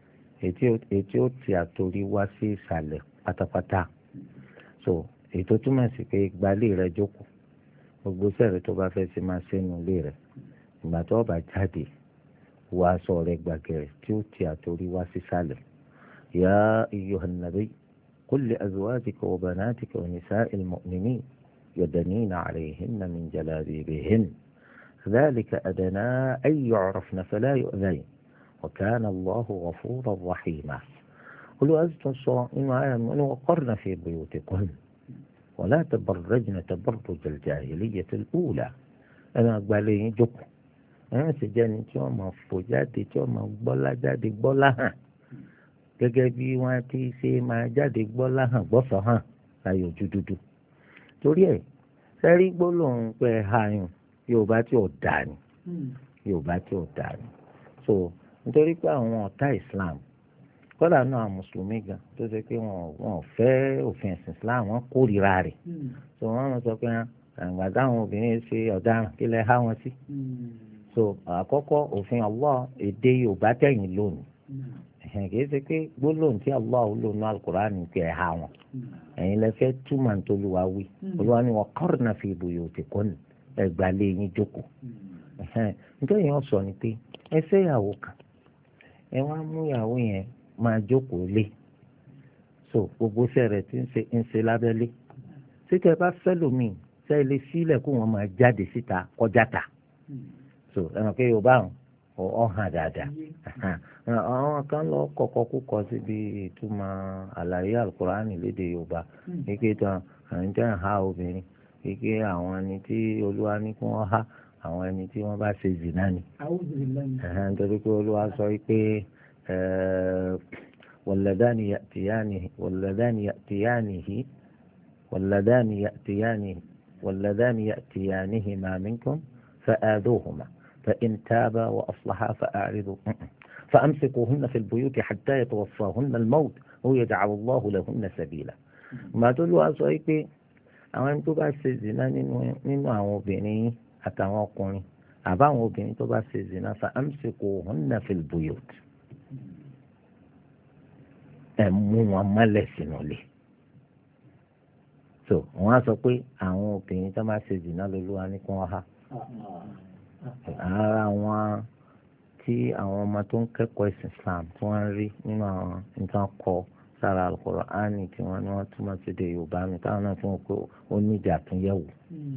ètí ó ti àtòrí wá sí ìsàlẹ̀ pátápátá so ètò túmọ̀ sí pé gbalé rẹ jókòó gbogbo sẹ́ẹ̀rì tó bá fẹ́ ṣe máa ṣe nù ilé rẹ̀ ìgbà tó bá jáde wọ aṣọ rẹ̀ gbàgẹ̀rẹ̀ tí ó ti àtòrí wá sí ìsàlẹ̀ ya ayyuhan nabiy qul li azwajika wa banatika wa nisa'il mu'minin yudnina 'alayhinna min jalabibihin ذلك أدنى أن يعرفن فلا يؤذين وكان الله غفورا رحيما قلوا أزتوا إنه آية وقرن في بيوتكن ولا تبرجن تبرج الجاهلية الأولى أنا أقبلين جب أنا سجاني تيوم مفوجاتي تيوم مبلا جادي بلا ها gẹ́gẹ́ bí wọ́n ti ṣe máa jáde gbọ́ láhàn gbọ́sọ̀ hàn láyò dúdúdú torí ẹ̀ sẹ́rí gbólóhùn pé hayùn yorùbá tí ò dáa ni yorùbá tí ò dáa ni so nítorí pé àwọn ọ̀tá islam kọ́dà náà àwọn mùsùlùmí gan tó ṣe pé wọn ò fẹ́ òfin ẹ̀sìn islam wọn kórìíra rẹ̀ so wọ́n mọ̀ sọ pé àgbà táwọn obìnrin ṣe ọ̀daràn kí lè há wọn sí so àkọ́kọ́ òfin Allah èdè yorùbá tẹ̀yìn lónìí kì í ṣe pé gbólóhùn tí Allah lò ní alukur'an kì í há wọn ẹ̀yin lè fẹ́ túmọ̀ nítorí olúwa wí olúwa ni waqarna fi buyutikunna ẹgbàlẹ́ yín jókòó nítorí yẹn sọ ni pé ẹ fẹ́ ìyàwó kan ẹ wá mú ìyàwó yẹn máa jókòó lé so gbogbo sẹ́rẹ̀ tí ń ṣe lábẹ́lé síkẹ́ bá fẹ́ lómi sẹ́ ilé sílẹ̀ kó wọ́n máa jáde síta kọjá ta so ẹ̀rọ pé yorùbá ọ̀ hàn dáadáa àwọn kan lọ kọ̀kọ́ kúkọ síbi ìtumọ̀ àlàyé alukur'ani lédè yorùbá kékeré tán àwọn jẹ́ ń ha obìnrin kéke àwọn ẹni tí olúwa ní kí wọ́n há àwọn ẹni tí wọ́n bá ṣe zìnà ni. nítorí pé olúwa sọ pé walladani ya'tiyanihi walladani ya'tiyanihi walladani ya'tiyanihi walladani ya'tiyanihima minkum fa'aduhuma فإن تابا وأصلحا فأعرضوا فأمسكوهن في البيوت حتى يتوفاهن الموت أو يجعل الله لهن سبيلا. ما تقولوا أصحابي àwọn ẹni tó bá ṣe zina nínú àwọn obìnrin àtàwọn ọkùnrin àbáwọn obìnrin tó bá ṣe zina fa amsikuhunna fil buyut ẹ mú wọn mọ́lẹ̀ sínú ilé so wọ́n á sọ pé àwọn obìnrin tó bá ṣe zina lóluwà ní kí wọ́n há ara wọn tí àwọn ọmọ tó ń kẹ́kọ̀ọ́ ẹ̀sìn Islam tí wọ́n ń rí nínú àwọn nǹkan kọ́ sára Al-Qur'ani tí wọ́n ní wọ́n túmọ̀ sí de yorùbá mi táwọn náà fún wọn pé ó nídìí àtúnyẹ̀wò.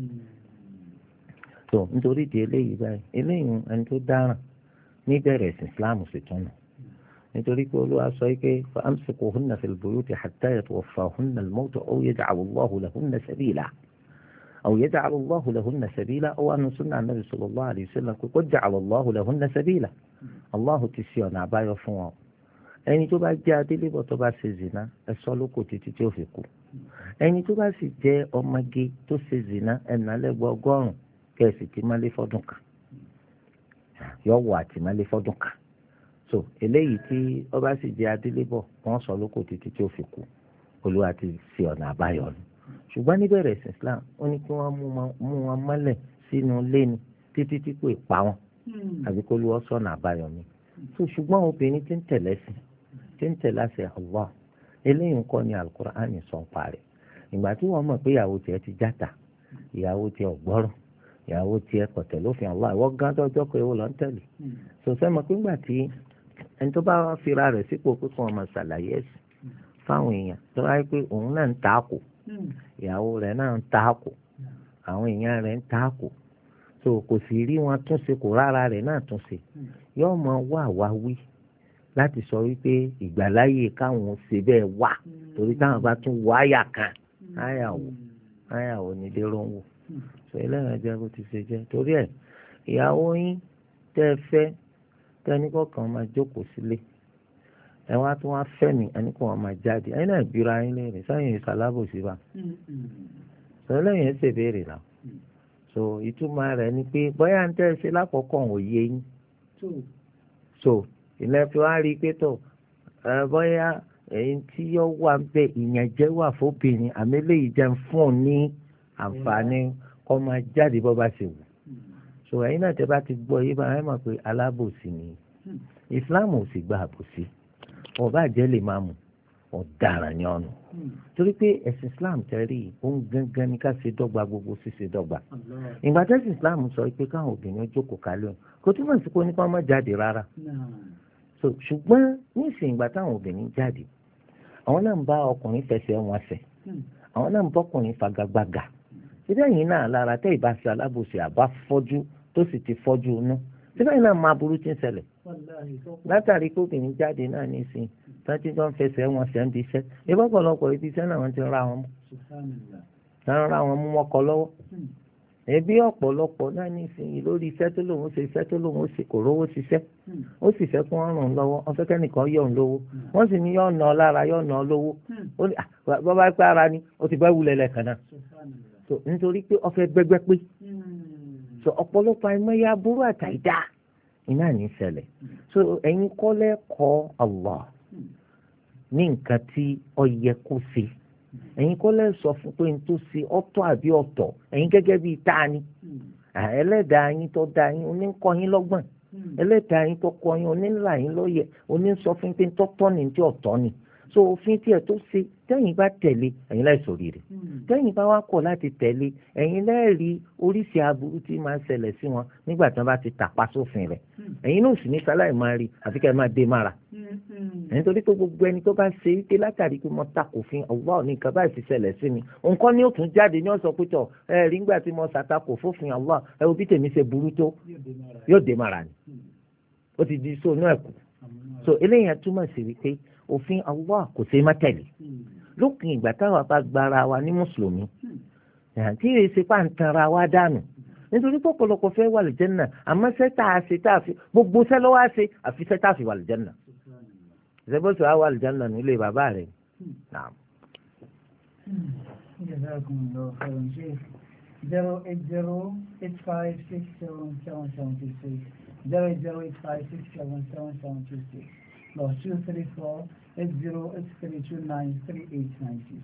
tó nítorí di eléyìí báyìí eléyìí ẹni tó dáràn níbẹ̀rẹ̀ ẹ̀sìn Islam sì tún nù nítorí pé olúwa sọ pé fa amsikuhunna fil buyuti hatta yatawaffahunna al-mawtu aw yaj'ala Allahu lahunna sabila aw yaj'ala Allahu lahunna sabila aw anna sunna an-nabi sallallahu alayhi wa sallam qad ja'ala Allahu lahunna sabila Allahu ti ṣe ọ̀nà àbáyọ fún wọn ẹni tó bá jẹ́ adélébọ̀ tó bá ṣe zina ẹ sọ lóko títí tí ó fi kú ẹni tó bá sì jẹ́ ọmọge tó ṣe zina ẹnà lẹ́gbẹ̀ẹ́ ọgọ́rùn kẹsì tí má lé fọ́dún kan yọ wọ àti má lé fọ́dún kan so eléyìí tí ó bá sì jẹ́ adélébọ̀ wọ́n sọ lóko títí tí ó fi kú olúwa ti ṣe ọ̀nà àbáyọ ni ṣùgbọ́n níbẹ̀rẹ̀ ẹ̀sìn Islam ó ní kí wọ́n mú wọn mọ́lẹ̀ sínú léni títí tí kò pa wọn àbí kó lọ́ọ́ sọ̀nà àbáyọ ni so ṣùgbọ́n obìnrin tí ń tẹ̀lé sí tí ń tẹ̀lé àṣẹ Allah eléyìí ń kọ́ ni Al-Qur'ani sọ ń parẹ́ ìgbà tí wọ́n mọ̀ pé ìyàwó tiẹ̀ ti játa ìyàwó tiẹ̀ ọ̀gbọ́rọ̀ ìyàwó tiẹ̀ kọ̀tẹ̀ lófin Allah ìwọ gán tọ́jọ́ pé ó lọ ń tẹ̀lé sọ̀sẹ́ mọ̀ pé ńgbà tí ẹni tó bá fira rẹ̀ sípò pé kí wọ́n máa ṣàlàyé ẹ̀sìn fáwọn èèyàn tó wáyé pé òun náà ń takò ìyàwó rẹ̀ náà ń takò àwọn èèyàn rẹ̀ ń takò so kò sì rí wọn túnṣe kò rárá rẹ̀ náà túnṣe yóò mọ wá wá wí láti sọ wípé ìgbàláyè káwọn ṣe bẹ́ẹ̀ wà torí táwọn bá tún wọ àyà kan àyàwó àyàwó ní dérò ń wò sọ ẹlẹ́rìn ẹjẹ́ bó ti ṣe jẹ́ torí ẹ̀ ìyàwó yín tẹ́ ẹ fẹ́ tẹ́ ẹni kọ̀ọ̀kan máa jókòó sílé ẹ wá tún wá fẹ́ mi ẹni kọ̀ọ̀kan máa jáde ẹni náà bíra yín léèrè sáyẹn ìsàlábò sí wa sọ ẹlẹ́rìn ẹ̀ ṣèbéèrè náà so ìtumọ̀ rẹ̀ ni pé bóyá ń tẹ́ ẹ ṣe lákọ̀ọ́kọ́ òye yín so ilẹ̀ fi wá rí i pé tó bóyá èyí tí yọ wà ń bẹ ìyànjẹ wà fóbìnrin àmì eléyìí jẹ́ fún un ní àǹfààní kó máa jáde bó bá ṣe wù. so ẹ̀yin náà tẹ́ bá ti gbọ́ yìí bá ẹ mọ̀ pé alábòsí ni Islam ò sì gba àbòsí ọba àjẹ́ lè máa mú ọ̀daràn ní ọ̀nà torí pé ẹ̀sìn Islam tẹ̀rí òun gangan ní ká ṣe dọ́gba gbogbo ṣíṣe dọ́gba ìgbà tẹ́sìn Islam sọ pé káwọn obìnrin jókòó kálẹ̀ kò túmọ̀ sí pé onípa má jáde rárá so ṣùgbọ́n nísìnyí ìgbà táwọn obìnrin jáde àwọn náà ń bá ọkùnrin fẹsẹ̀ wọn sẹ̀ àwọn náà ń bọ́kùnrin fagagbága síbẹ̀ yìí náà lára tẹ́ ìbáṣe alábòsí àbá fọ́jú tó sì ti fọ́jú inú síbẹ̀ yìí náà máa burú tí ń ṣẹlẹ̀ látàrí pé obìnrin jáde náà nísìnyí tọ́jú tó ń fẹsẹ̀ wọn sẹ̀ ń di iṣẹ́ ìbá ọ̀pọ̀lọpọ̀ ibi iṣẹ́ náà wọ́n ti ra wọn mú wọ́n ra wọn mú mọ́kọ lọ́wọ́ ẹbí ọ̀pọ̀lọpọ̀ náà nísìnyí lórí iṣẹ́ tó lòun ṣe iṣẹ́ tó lòun ṣe kò rówó ṣiṣẹ́ ó sì fẹ́ kí wọ́n ràn án lọ́wọ́ wọ́n fẹ́ kẹ́nìkan yọ̀ ń lówó wọ́n sì ní yọ̀ ń ná ọ lára yọ̀ ń ná ọ lówó bọ́ bá pẹ́ ara ni ó ti bẹ́ wulẹ̀ lẹ́ẹ̀kan náà nítorí pé ó fẹ́ gbẹ́gbẹ́ pé so ọ̀pọ̀lọpọ̀ àìmọye aburú àtàìdá iná ní ṣẹlẹ̀ so ẹ̀yin kọ́lẹ́ kọ́ Allah ní nǹkan tí ó yẹ kó ṣe ẹ̀yin kọ́lẹ́ sọ fún pé n tó ṣe ọ̀tọ̀ àbí ọ̀tọ̀ ẹ̀yin gẹ́gẹ́ bíi táàní ẹlẹ́dàá yín tó dá yín oníkọ́ yín lọ́gbọ̀n ẹlẹ́dàá yín tó kọ́ yín onílà yín lóye onísọ fún pé tọ́tọ́ ni tí ọ̀tọ̀ ni so òfin tiẹ̀ tó ṣe tẹ́yìn bá tẹ̀lé ẹ̀yin láì sórí rẹ̀ tẹ́yìn bá wá kọ̀ láti tẹ̀lé ẹ̀yin láì rí oríṣi aburú tí máa ń ṣẹlẹ̀ sí wọn nígbà tí wọ́n bá ti tàpá sófin rẹ̀ ẹ̀yin náà sì ní sáláì máa rí àfi kẹ́ ẹ máa dé mára nítorí pé gbogbo ẹni tó bá ṣe é pé látàrí pé mo takò fin Allah ní nǹkan báyìí ti ṣẹlẹ̀ sí mi nǹkan ni ó tún jáde ní ọ̀sán pé tọ̀ ẹ rí nígbà tí mo ṣàtakò fófin Allah ẹ wo bí tèmi ṣe burú tó yóò dé mára ni ó ti di sóònù ẹ̀kú so eléyìí túmọ̀ sí wípé òfin Allah kò ṣe má tẹ̀lé lópin ìgbà táwa bá gbára wa ní mùsùlùmí tí èyí ṣe pà ń tanra wa dànù nítorí pọ̀pọ̀lọpọ̀ fẹ́ wà lè jẹ́nà àmọ́ sẹ́tà àṣẹ tá a fi gbogbo sẹ́ lọ́wọ́ àṣẹ àfi sẹ́tà àfi wà lè jẹ́nà ìṣẹ́bọ̀sọ̀ á wà lè jẹ́nà nílé bàbá rẹ̀ náà. zero eight zero eight five six seven seven seven two six zero eight zero eight five six seven seven seven two six plus two three four eight zero eight three two nine three eight nine six.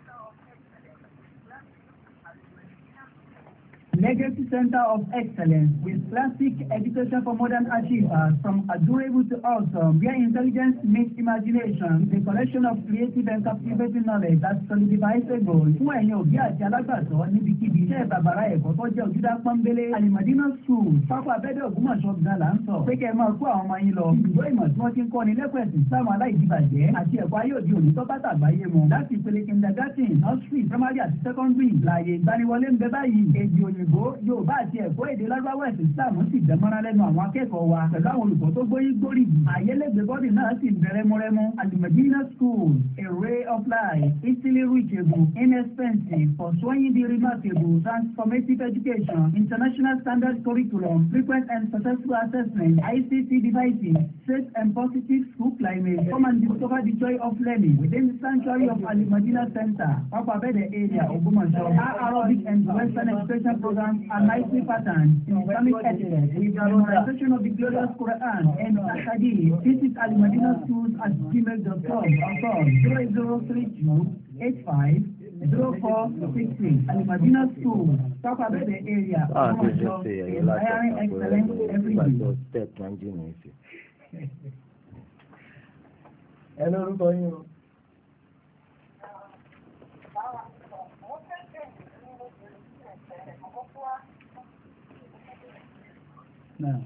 Legacy Center of Excellence with classic education for modern achievers from adorable to awesome, where intelligence meets imagination, the collection of creative and captivating knowledge that solidifies a goal. Fún ẹ̀yin òbí àti alágbàtọ́ níbikíbi iṣẹ́ bàbàrà ẹ̀kọ́ tó jẹ́ òjúdá pọ́nbélé Alimadina School pápá abẹ́dẹ̀ Ògbómọ̀ṣọ́ gan la ń sọ pé kẹ́ ẹ máa kó àwọn ọmọ yín lọ. Ìgbó ìmọ̀ tí wọ́n ti ń kọ́ni lẹ́kọ̀ọ́ ẹ̀sìn sáwọn aláìdíbàjẹ́ àti ẹ̀kọ́ ayé òde òní tó bá tàgbáyé mu. Láti ìpele kindergarten, nursery, primary àti secondary láàyè ìgbaniwọlé ń bẹ báyìí. Èdè òyìnbó Yorùbá àti ẹ̀kọ́ èdè lárúbáwá ẹ̀sìn Islam sì dẹ́mọ́ra lẹ́nu àwọn akẹ́kọ̀ọ́ wa pẹ̀lú àwọn olùkọ́ tó gbóyí gbórí. Àyẹlẹ́gbẹ̀ bọ́dì náà sì ń bẹ̀rẹ̀ mọ́rẹ́mú. Alimadina School, a ray of light, easily reachable, inexpensive, pursuing the remarkable, transformative education, international standard curriculum, frequent and successful assessment, I C T devices, safe and positive school climate. Come and discover the joy of learning within the sanctuary of Alimadina Center, Papa Bede area, Ògbómọ̀ṣọ́. Our Arabic and Western expression programs are nicely patterned in Islamic etiquette with the memorization of the glorious Quran and Hadith. Visit Alimadina Schools at gmail dot com or call zero zero three two eight five zero four six six. Alimadina Schools, Papa Bede area, Ògbómọ̀ṣọ́, inspiring excellence every day. Ẹ lórúkọ yín o. No.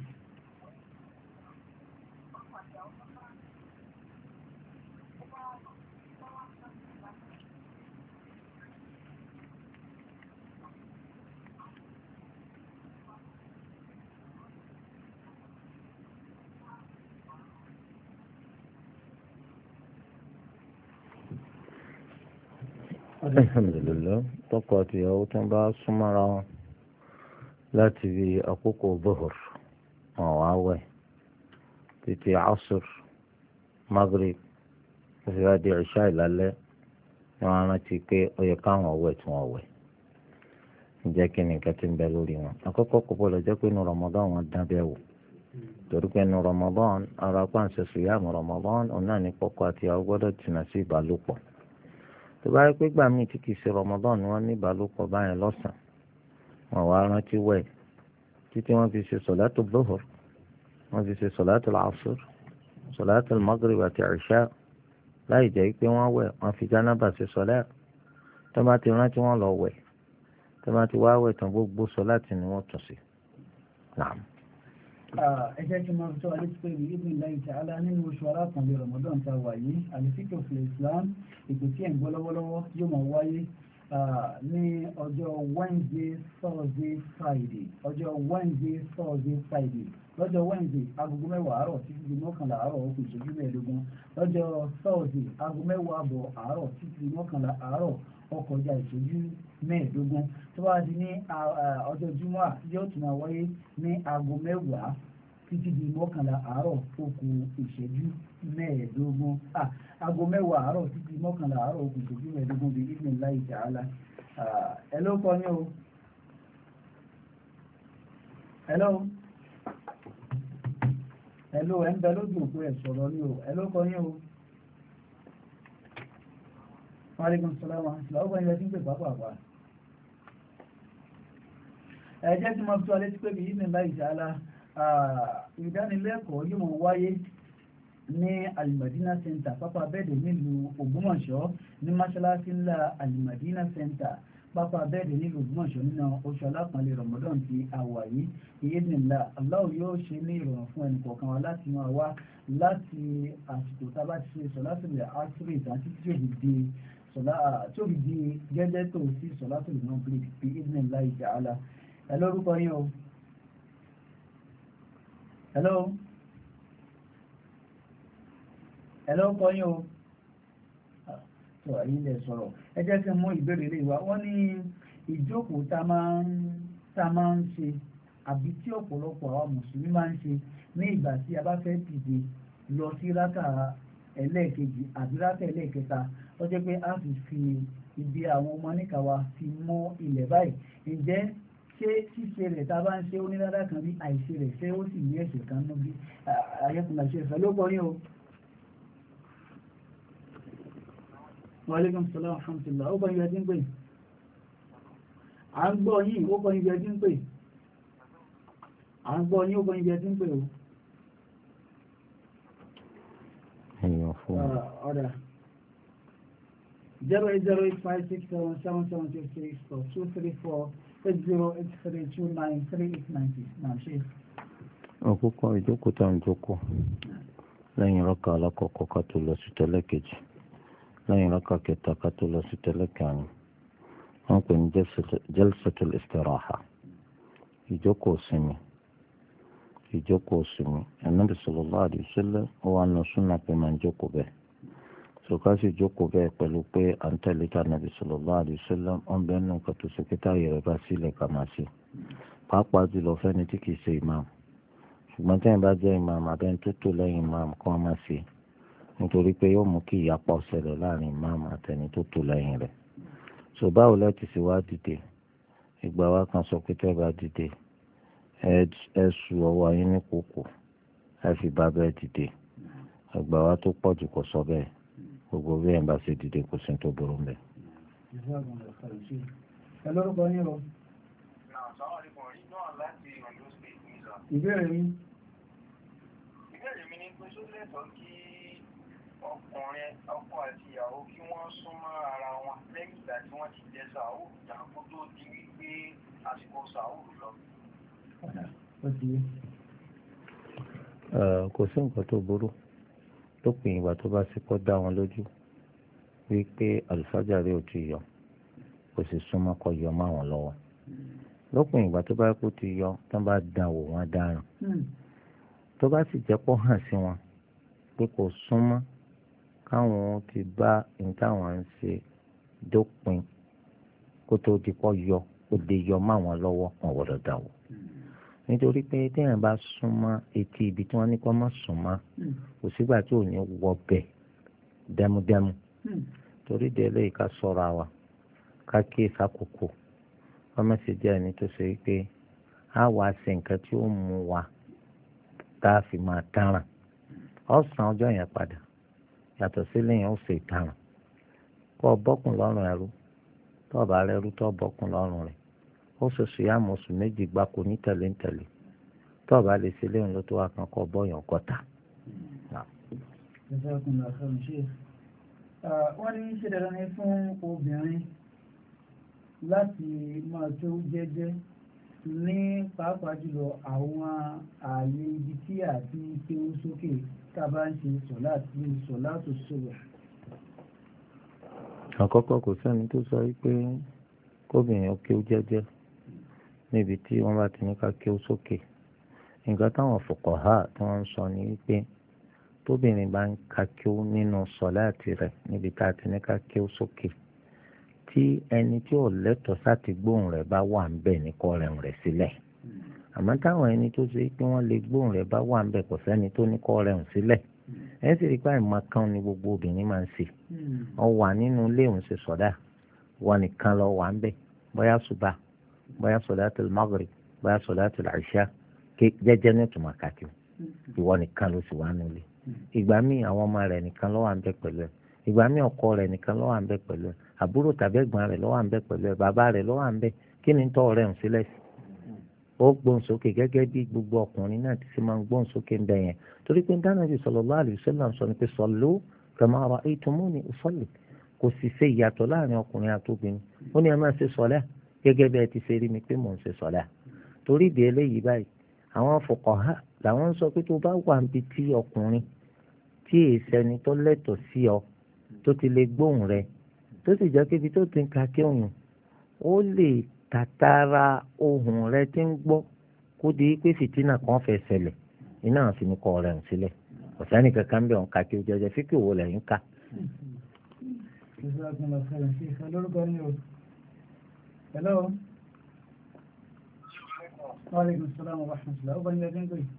Alhamdulillah, tọkọ àti ìyàwó tó ń bá súnmọ́ra wọn láti fi àkókò bọ́hùr wọn wá wẹ̀ títí asr maghrib ó fi wá di ìṣá ìlálẹ́ wọn á rántí pé ó yẹ káwọn wẹ̀ tí wọ́n wẹ̀ ǹjẹ́ kí ni nǹkan tí ń bẹ lórí wọn àkọ́kọ́ kò gbọ́dọ̀ jẹ́ pé inú Ramadan wọn dán bẹ́ẹ̀ wò torí pé ní Ramadan ara pàǹsẹ̀ sùyàmù Ramadan ọ̀nà ní kọ́kọ́ àti ìyàwó gbọ́dọ̀ jìnnà sí ìbálòpọ̀ tó bá rí pé gbà míì tí kìí ṣe Ramadan ni wọ́n ní ìbálòpọ̀ báyẹn lọ́sàn wọn wá rántí wẹ̀ títí wọ́n fi ṣe sọ̀látù dhuhr wọ́n fi ṣe sọ̀látù asr sọ̀látù maghrib àti ìṣá láì jẹ́ pé wọ́n wẹ̀ wọ́n fi jánábà ṣe sọ̀lá tó bá ti rántí wọ́n lọ wẹ̀ tó bá ti wá wẹ̀ tán gbogbo sọ̀láàtì ni wọ́n tún sí. ẹ jẹ́ kí n máa sọ alẹ́ pé ibi ìlà ta'ala nínú oṣù alákùnrin Ramadan ta wà yìí àlùfíkò fún Islam ètò tí ẹ̀ ń gbọ́ lọ́wọ́lọ́wọ́ yóò máa wáyé ní ọjọ́ Wednesday Thursday Friday ọjọ́ Wednesday Thursday Friday lọ́jọ́ Wednesday agogo mẹ́wàá àárọ̀ títí di mọ́kànlá àárọ̀ ó kù ìṣẹ́jú mẹ́ẹ̀ẹ́dógún lọ́jọ́ Thursday aago mẹ́wàá àbọ̀ àárọ̀ títí di mọ́kànlá àárọ̀ ó kọjá ìṣẹ́jú mẹ́ẹ̀ẹ́dógún tó bá di ní ọjọ́ Jímọ̀ yóò tún máa wáyé ní aago mẹ́wàá títí di mọ́kànlá àárọ̀ ó kù ìṣẹ́jú mẹ́ẹ̀ẹ́dógún aago mẹ́wàá àárọ̀ títí di mọ́kànlá àárọ̀ ó kù ìṣẹ́jú mẹ́ẹ̀ẹ́dógún bíi ibn Allahi ta'ala. Hello kọ́ ní o. Hello. Hello ẹ̀ ń bẹ lójú òpó ẹ̀ sọ̀rọ̀ ní o. Hello kọ́ ní o. Aleykum salaam wa rahmatulah. Ọgbọ́n ilẹ̀ tí ń pè pàápàá. Ẹ jẹ́ kí n máa tó alẹ́ tí pé bí ibn Allahi ta'ala ìdánilẹ́kọ̀ọ́ yóò mọ̀ wáyé ní Al-Madina Center pápá bẹ́ẹ̀dẹ̀ nílùú Ògbómọ̀ṣọ́ ní mọ́ṣáláṣí ńlá Al-Madina Center pápá bẹ́ẹ̀dẹ̀ nílùú Ògbómọ̀ṣọ́ nínú oṣù alápọ̀nlé Ramadan ti àwà yìí ìyédìnlá Allah yóò ṣe ní ìrọ̀rùn fún ẹnì kọ̀ọ̀kan wa láti máa wá láti àsìkò tá a bá ti ṣe sọ̀látùl Asri àti tí òbí di sọ̀lá tí òbí di gẹ́gẹ́ tó sí sọ̀látùl Maghrib bí ìdìnlá ta'ala. Ẹ lórúkọ yín o. Hello. Hello kọ́ yín o. Tó àyè ilẹ̀ sọ̀rọ̀. Ẹ jẹ́ kí n mú ìbéèrè lè wá. Wọ́n ní ìjókòó tá máa ń tá máa ń ṣe àbí tí ọ̀pọ̀lọpọ̀ àwọn mùsùlùmí máa ń ṣe ní ìgbà tí a bá fẹ́ dìde lọ sí rákà ẹlẹ́ẹ̀kejì àbí rákà ẹlẹ́ẹ̀kẹta. Ó jẹ́ pé a fi fi ibi àwọn ọmọ níkàwá fi mọ́ ilẹ̀ báyìí. Ǹjẹ́ ṣé ṣíṣe rẹ̀ tá a bá ń ṣe onídàádá kan bí àìṣe rẹ̀ ṣé ó sì ní ẹ̀ṣẹ̀ kan nú bí ayẹ́kùnlá ṣe fẹ́ ló kọrin o. Wa alaikum salaam wa rahmatullah. Ó kọrin ibi ẹjí ń pè. À ń gbọ́ yìí ó kọrin ibi ẹjí ń pè. À ń gbọ́ yìí ó kọrin ibi ẹjí ń pè o. Ẹ̀yàn fún mi. Ọ̀dà zero eight zero eight five six seven seven seven six six four two three four eight zero eight three two nine three eight nine six náà ṣe. Àkókò ìjókòó tá à ń jókòó lẹ́yìn rákà alákọ̀ọ́kọ́ ká tó lọ sí tẹ́lẹ̀ kejì lẹ́yìn rákà kẹta ká tó lọ sí tẹ́lẹ̀ kẹrin wọ́n pè ní jalsatul istiraha ìjókòó sinmi ìjókòó sinmi Ànábì sallallahu alaihi wasallam ó wà nù súnà pé máa ń jókòó bẹ́ẹ̀ sọ̀ká sì jókòó bẹ́ẹ̀ pẹ̀lú pé à ń tẹ̀lé ká Ànábì sallallahu alaihi wasallam ọ̀n bẹ́ẹ̀ nù kàtó sèkítà yẹrẹ bá sílẹ̀ ká máa ṣe pàápàá jùlọ fẹ́ni tí kìí ṣe imam ṣùgbọ́n tẹ́yìn bá jẹ́ imam abẹ́ni tó tò lẹ́yìn imam kọ́ máa ṣe nítorí pé yóò mú kí ìyapa ṣẹlẹ̀ láàrin imam àtẹni tó tò lẹ́yìn rẹ̀ so báwo láti ṣe wá dìde ìgbà wa kan sọ pé tẹ́ bá dìde ẹ su ọwọ́ yín ní kòkò ẹ fi bá bẹ́ẹ̀ dìde ìgbà wa tó pọ̀ jù kò sọ bẹ́ẹ̀ gbogbo bí ẹ̀ ń bá ṣe dìde kò sí tó burú mbẹ́. Ẹ lórúkọ yín o. Ìbéèrè mi. Ìbéèrè mi ni pé ṣó lẹ́tọ̀ọ́ kí ọkùnrin ọkọ àti ìyàwó kí wọ́n súnmọ́ ara wọn lẹ́yìn ìgbà tí wọ́n ti jẹ sàúrù tán kó tó di wípé àsìkò sàúrù lọ. Kò sí nǹkan tó burú lópin ìgbà tó bá sì kọ́ dá wọn lójú wípé àlùfájàre ò ti yọ kò sì súnmọ́ kó yọ mọ́ àwọn lọ́wọ́ lópin ìgbà tó bá kú ti yọ tó bá dán wò wọ́n dáràn tó bá sì jẹ́ pọ́ hàn sí wọn pé kò súnmọ́ káwọn ti bá ní táwọn ń ṣe dópin kó tó di pọ́ yọ ó lè yọ mọ́ àwọn lọ́wọ́ wọn gbọ́dọ̀ dà wò nítorí pé téèyàn bá súnmọ́ etí ibi tí wọ́n ní kó má súnmọ́ kò sígbà tí ò ní wọ bẹ̀ dẹ́múdẹ́mú torí délé ká sọ̀rọ̀ àwà ká kí ìsàkókò wọ́n má ṣe jẹ́ ẹni tó ṣe pé á wà ṣe nǹkan tí ó mú wa tá a fi máa tánràn ó san ọjọ́ yẹn padà yàtọ̀ sílẹ̀ yẹn ó ṣe ìtaràn kó o bọ́kùn lọ́rùn ẹrú tó o bá rẹ́rú tó o bọ́kùn lọ́rùn rẹ̀ ó ṣe sùyàmù oṣù méjì gbáko ní tẹ̀léńtẹ̀lé tó o bá lè ṣe léyìn ló tó wá kan kó o bọ́yàn ọgọ́ta. wọ́n ní ṣe dandan ni fún obìnrin láti máa tó jẹ́jẹ́ ní pàápàá jùlọ àwọn ààyè ibi tí àti kéwú sókè tá a bá ń ṣe sọ̀láàtì sọ̀láàtì sọ̀rọ̀. àkọ́kọ́ kò sẹ́ni tó sọ wípé kóbìnrin ó kéwú jẹ́jẹ́ níbi tí wọ́n bá ti ní ká kéwú sókè. nǹkan táwọn fuqaha tí wọ́n ń sọ ni wípé tóbìnrin bá ń ka kéwú nínú sọ̀láàtì rẹ̀ níbi tá a ti ní ká kéwú sókè tí ẹni tí ò lẹ́tọ̀ọ́ sáti gbóhùn rẹ̀ bá wà ń bẹ̀ ní kó rẹ̀hùn rẹ̀ sílẹ̀ àmọ́ táwọn ẹni tó ṣe pé wọ́n lè gbóhùn rẹ̀ bá wà ń bẹ̀ kò sẹ́ni tó ní kó rẹ̀hùn sílẹ̀ ẹ̀ sì rí i pé àìmọ̀ kan ni gbogbo obìnrin máa ń ṣe ọ wà nínú ilé òun ṣe sọ̀dá wọn nìkan lọ wà ń bẹ̀ bóyá ṣùbà bóyá sọ̀látul maghrib bóyá sọ̀látul ìṣá jẹ́jẹ́ ní ìtumọ̀ kàkí ìwọ nìkan ló sì wà nílé ìgbà míì àwọn ọmọ rẹ̀ nìkan ló wà ń bẹ̀ pẹ̀lú ẹ̀ ìgbà míì ọkọ rẹ̀ nìkan ló wà ń bẹ̀ pẹ̀lú ẹ̀ àbúrò tàbí ẹ̀gbọ́n rẹ̀ ló wà ń bẹ̀ pẹ̀lú ẹ̀ bàbá rẹ̀ ló wà ń bẹ̀ kí ni tọ́ rẹ̀ ń sílẹ̀ sí. ó gbóhùn sókè gẹ́gẹ́ bí gbogbo ọkùnrin náà ti ṣe máa ń gbóhùn sókè ń bẹ̀ yẹn torí pé dáná bí sallallahu alaihi wasallam sọ ni pé sallu kama ra'aytumuni usalli kò sì ṣe ìyàtọ̀ láàrin ọkùnrin àti obìnrin ó ní ẹ máa ṣe sọ̀lá gẹ́gẹ́ bí ẹ ti ṣe rí mi pé mò ń ṣe sọ̀lá torí ìdí eléyìí báyìí àwọn fuqaha làwọn ń sọ pé tó bá wà níbi tí ọkùnrin tí èsẹni tó lẹ́tọ̀ọ́ sí ọ tó ti lè gbóhùn rẹ̀ tó sì jẹ́ kébi tó ti ń ka kí òun ó lè tàtàrà ohùn rẹ̀ tí ń gbọ́ kó di pé fìtínà kan fẹ́ ṣẹlẹ̀ iná àfi ní kọ́ rẹ̀ ń sílẹ̀ ọ̀sánì kankan bẹ̀ ń ka kí o jẹjẹ fíkì òwò lẹ́yìn ká. Hello. Wa alaikum salaam wa rahmatullah. Ó bá ní ẹgbẹ́ ń gbé.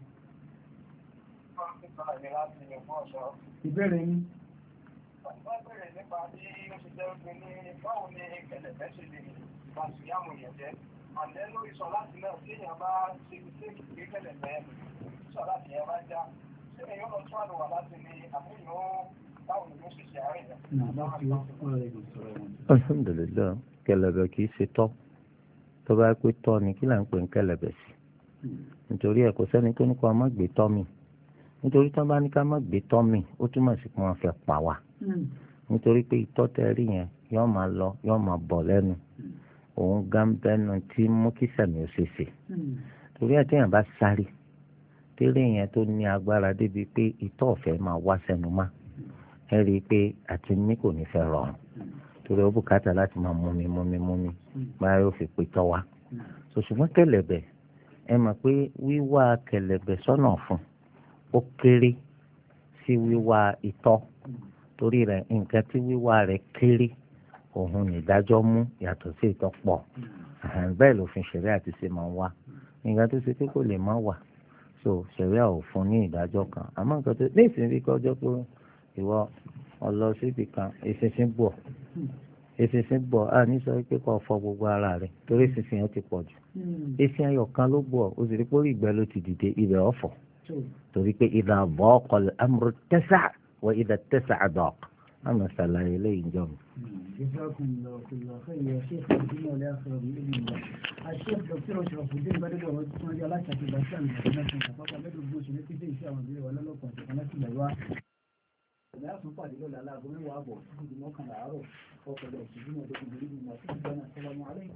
Ìbéèrè yín. Wọ́n bèèrè nípa bí ó ṣe jẹ́ pé ní báwo ni kẹ̀lẹ̀bẹ̀ ṣe lè bá ṣìyàmù yẹn jẹ́. Àǹdẹ́ lórí sọ láti náà tí èèyàn bá ṣe ṣe ìgbé kẹ̀lẹ̀bẹ̀ sọ láti yẹn bá já. Ṣé èèyàn lọ tún àlùwà láti ní àfihàn báwo ni ó ṣe ṣe àárẹ̀ yẹn? Alhamdulillah, kẹ̀lẹ̀bẹ̀ kì í ṣe tọ́. Tó bá pé tọ́ ni kí là ń pè ń kẹ̀lẹ̀bẹ̀ sí. Nítorí ẹ̀ kò sẹ́ni tó ní kó a má gbé tọ́ mi. Nítorí tó bá ní ká má gbé tọ́ mi ó túmọ̀ sí pé wọ́n fẹ́ pa wá. Nítorí pé ìtọ́ tẹ rí yẹn yóò máa lọ yóò máa bọ̀ lẹ́nu òun gánbẹ́nu tí mú kí sẹ̀mí ó ṣe ṣe. Torí ẹ̀ téèyàn bá sáré tẹ́lẹ̀ yẹn tó ní agbára débi pé ìtọ́ ọ̀fẹ́ máa wá sẹ́nu má ẹ rí i pé àti mí kò ní fẹ́ rọrùn torí ó bùkátà láti máa mú mi mú mi mú mi báyọ̀ yóò fi pé tọ́ wa. ṣùgbọ́n kẹ̀lẹ̀bẹ̀ ẹ mọ̀ pé wíwá kẹ̀lẹ̀bẹ̀ sọ́nà fún ó kéré sí wíwá ìtọ́ torí rẹ̀ nǹkan tí wíwá rẹ̀ kéré òun nìdájọ́ mú yàtọ̀ sí ìtọ́ pọ̀ bẹ́ẹ̀ lòfin ṣẹ̀ríà àti ṣe máa ń wá nǹkan tó ṣe pé kò lè má wà so ṣẹ̀ríà ò fún ní ìdájọ́ kan àmọ́ nǹkan tó ní ìsìn bí kọjọ́ pé ìwọ ọlọ síbi kan eṣinṣin bọ̀ eṣinṣin bọ̀ á ní sọ pé kò fọ gbogbo ara rẹ̀ torí eṣinṣin yẹn ti pọ̀ jù eṣin ayọ̀ kan ló bọ̀ ó sì rí pé orí ìgbẹ́ ló ti dìde ibẹ̀ ọ̀fọ̀ torí pé ìdá àbọ̀ ọkọ̀ amúrú tẹ́sà wọ ìdá tẹ́sà àdọ̀k àmọ́ ṣàlàyé lẹ́yìn jọ mi. جزاكم الله كل خير يا شيخ الدين والآخرة بإذن الله. الشيخ دكتور أشرف الدين بدر ومجالات في باشان الناس فقط بدر بوش التي في شيء من ولا لو كنت أنا في الواقع. لا سوف أقول لا لا أقول وأبو. ممكن أعرف فوق الأسبوع بدون السلام عليكم.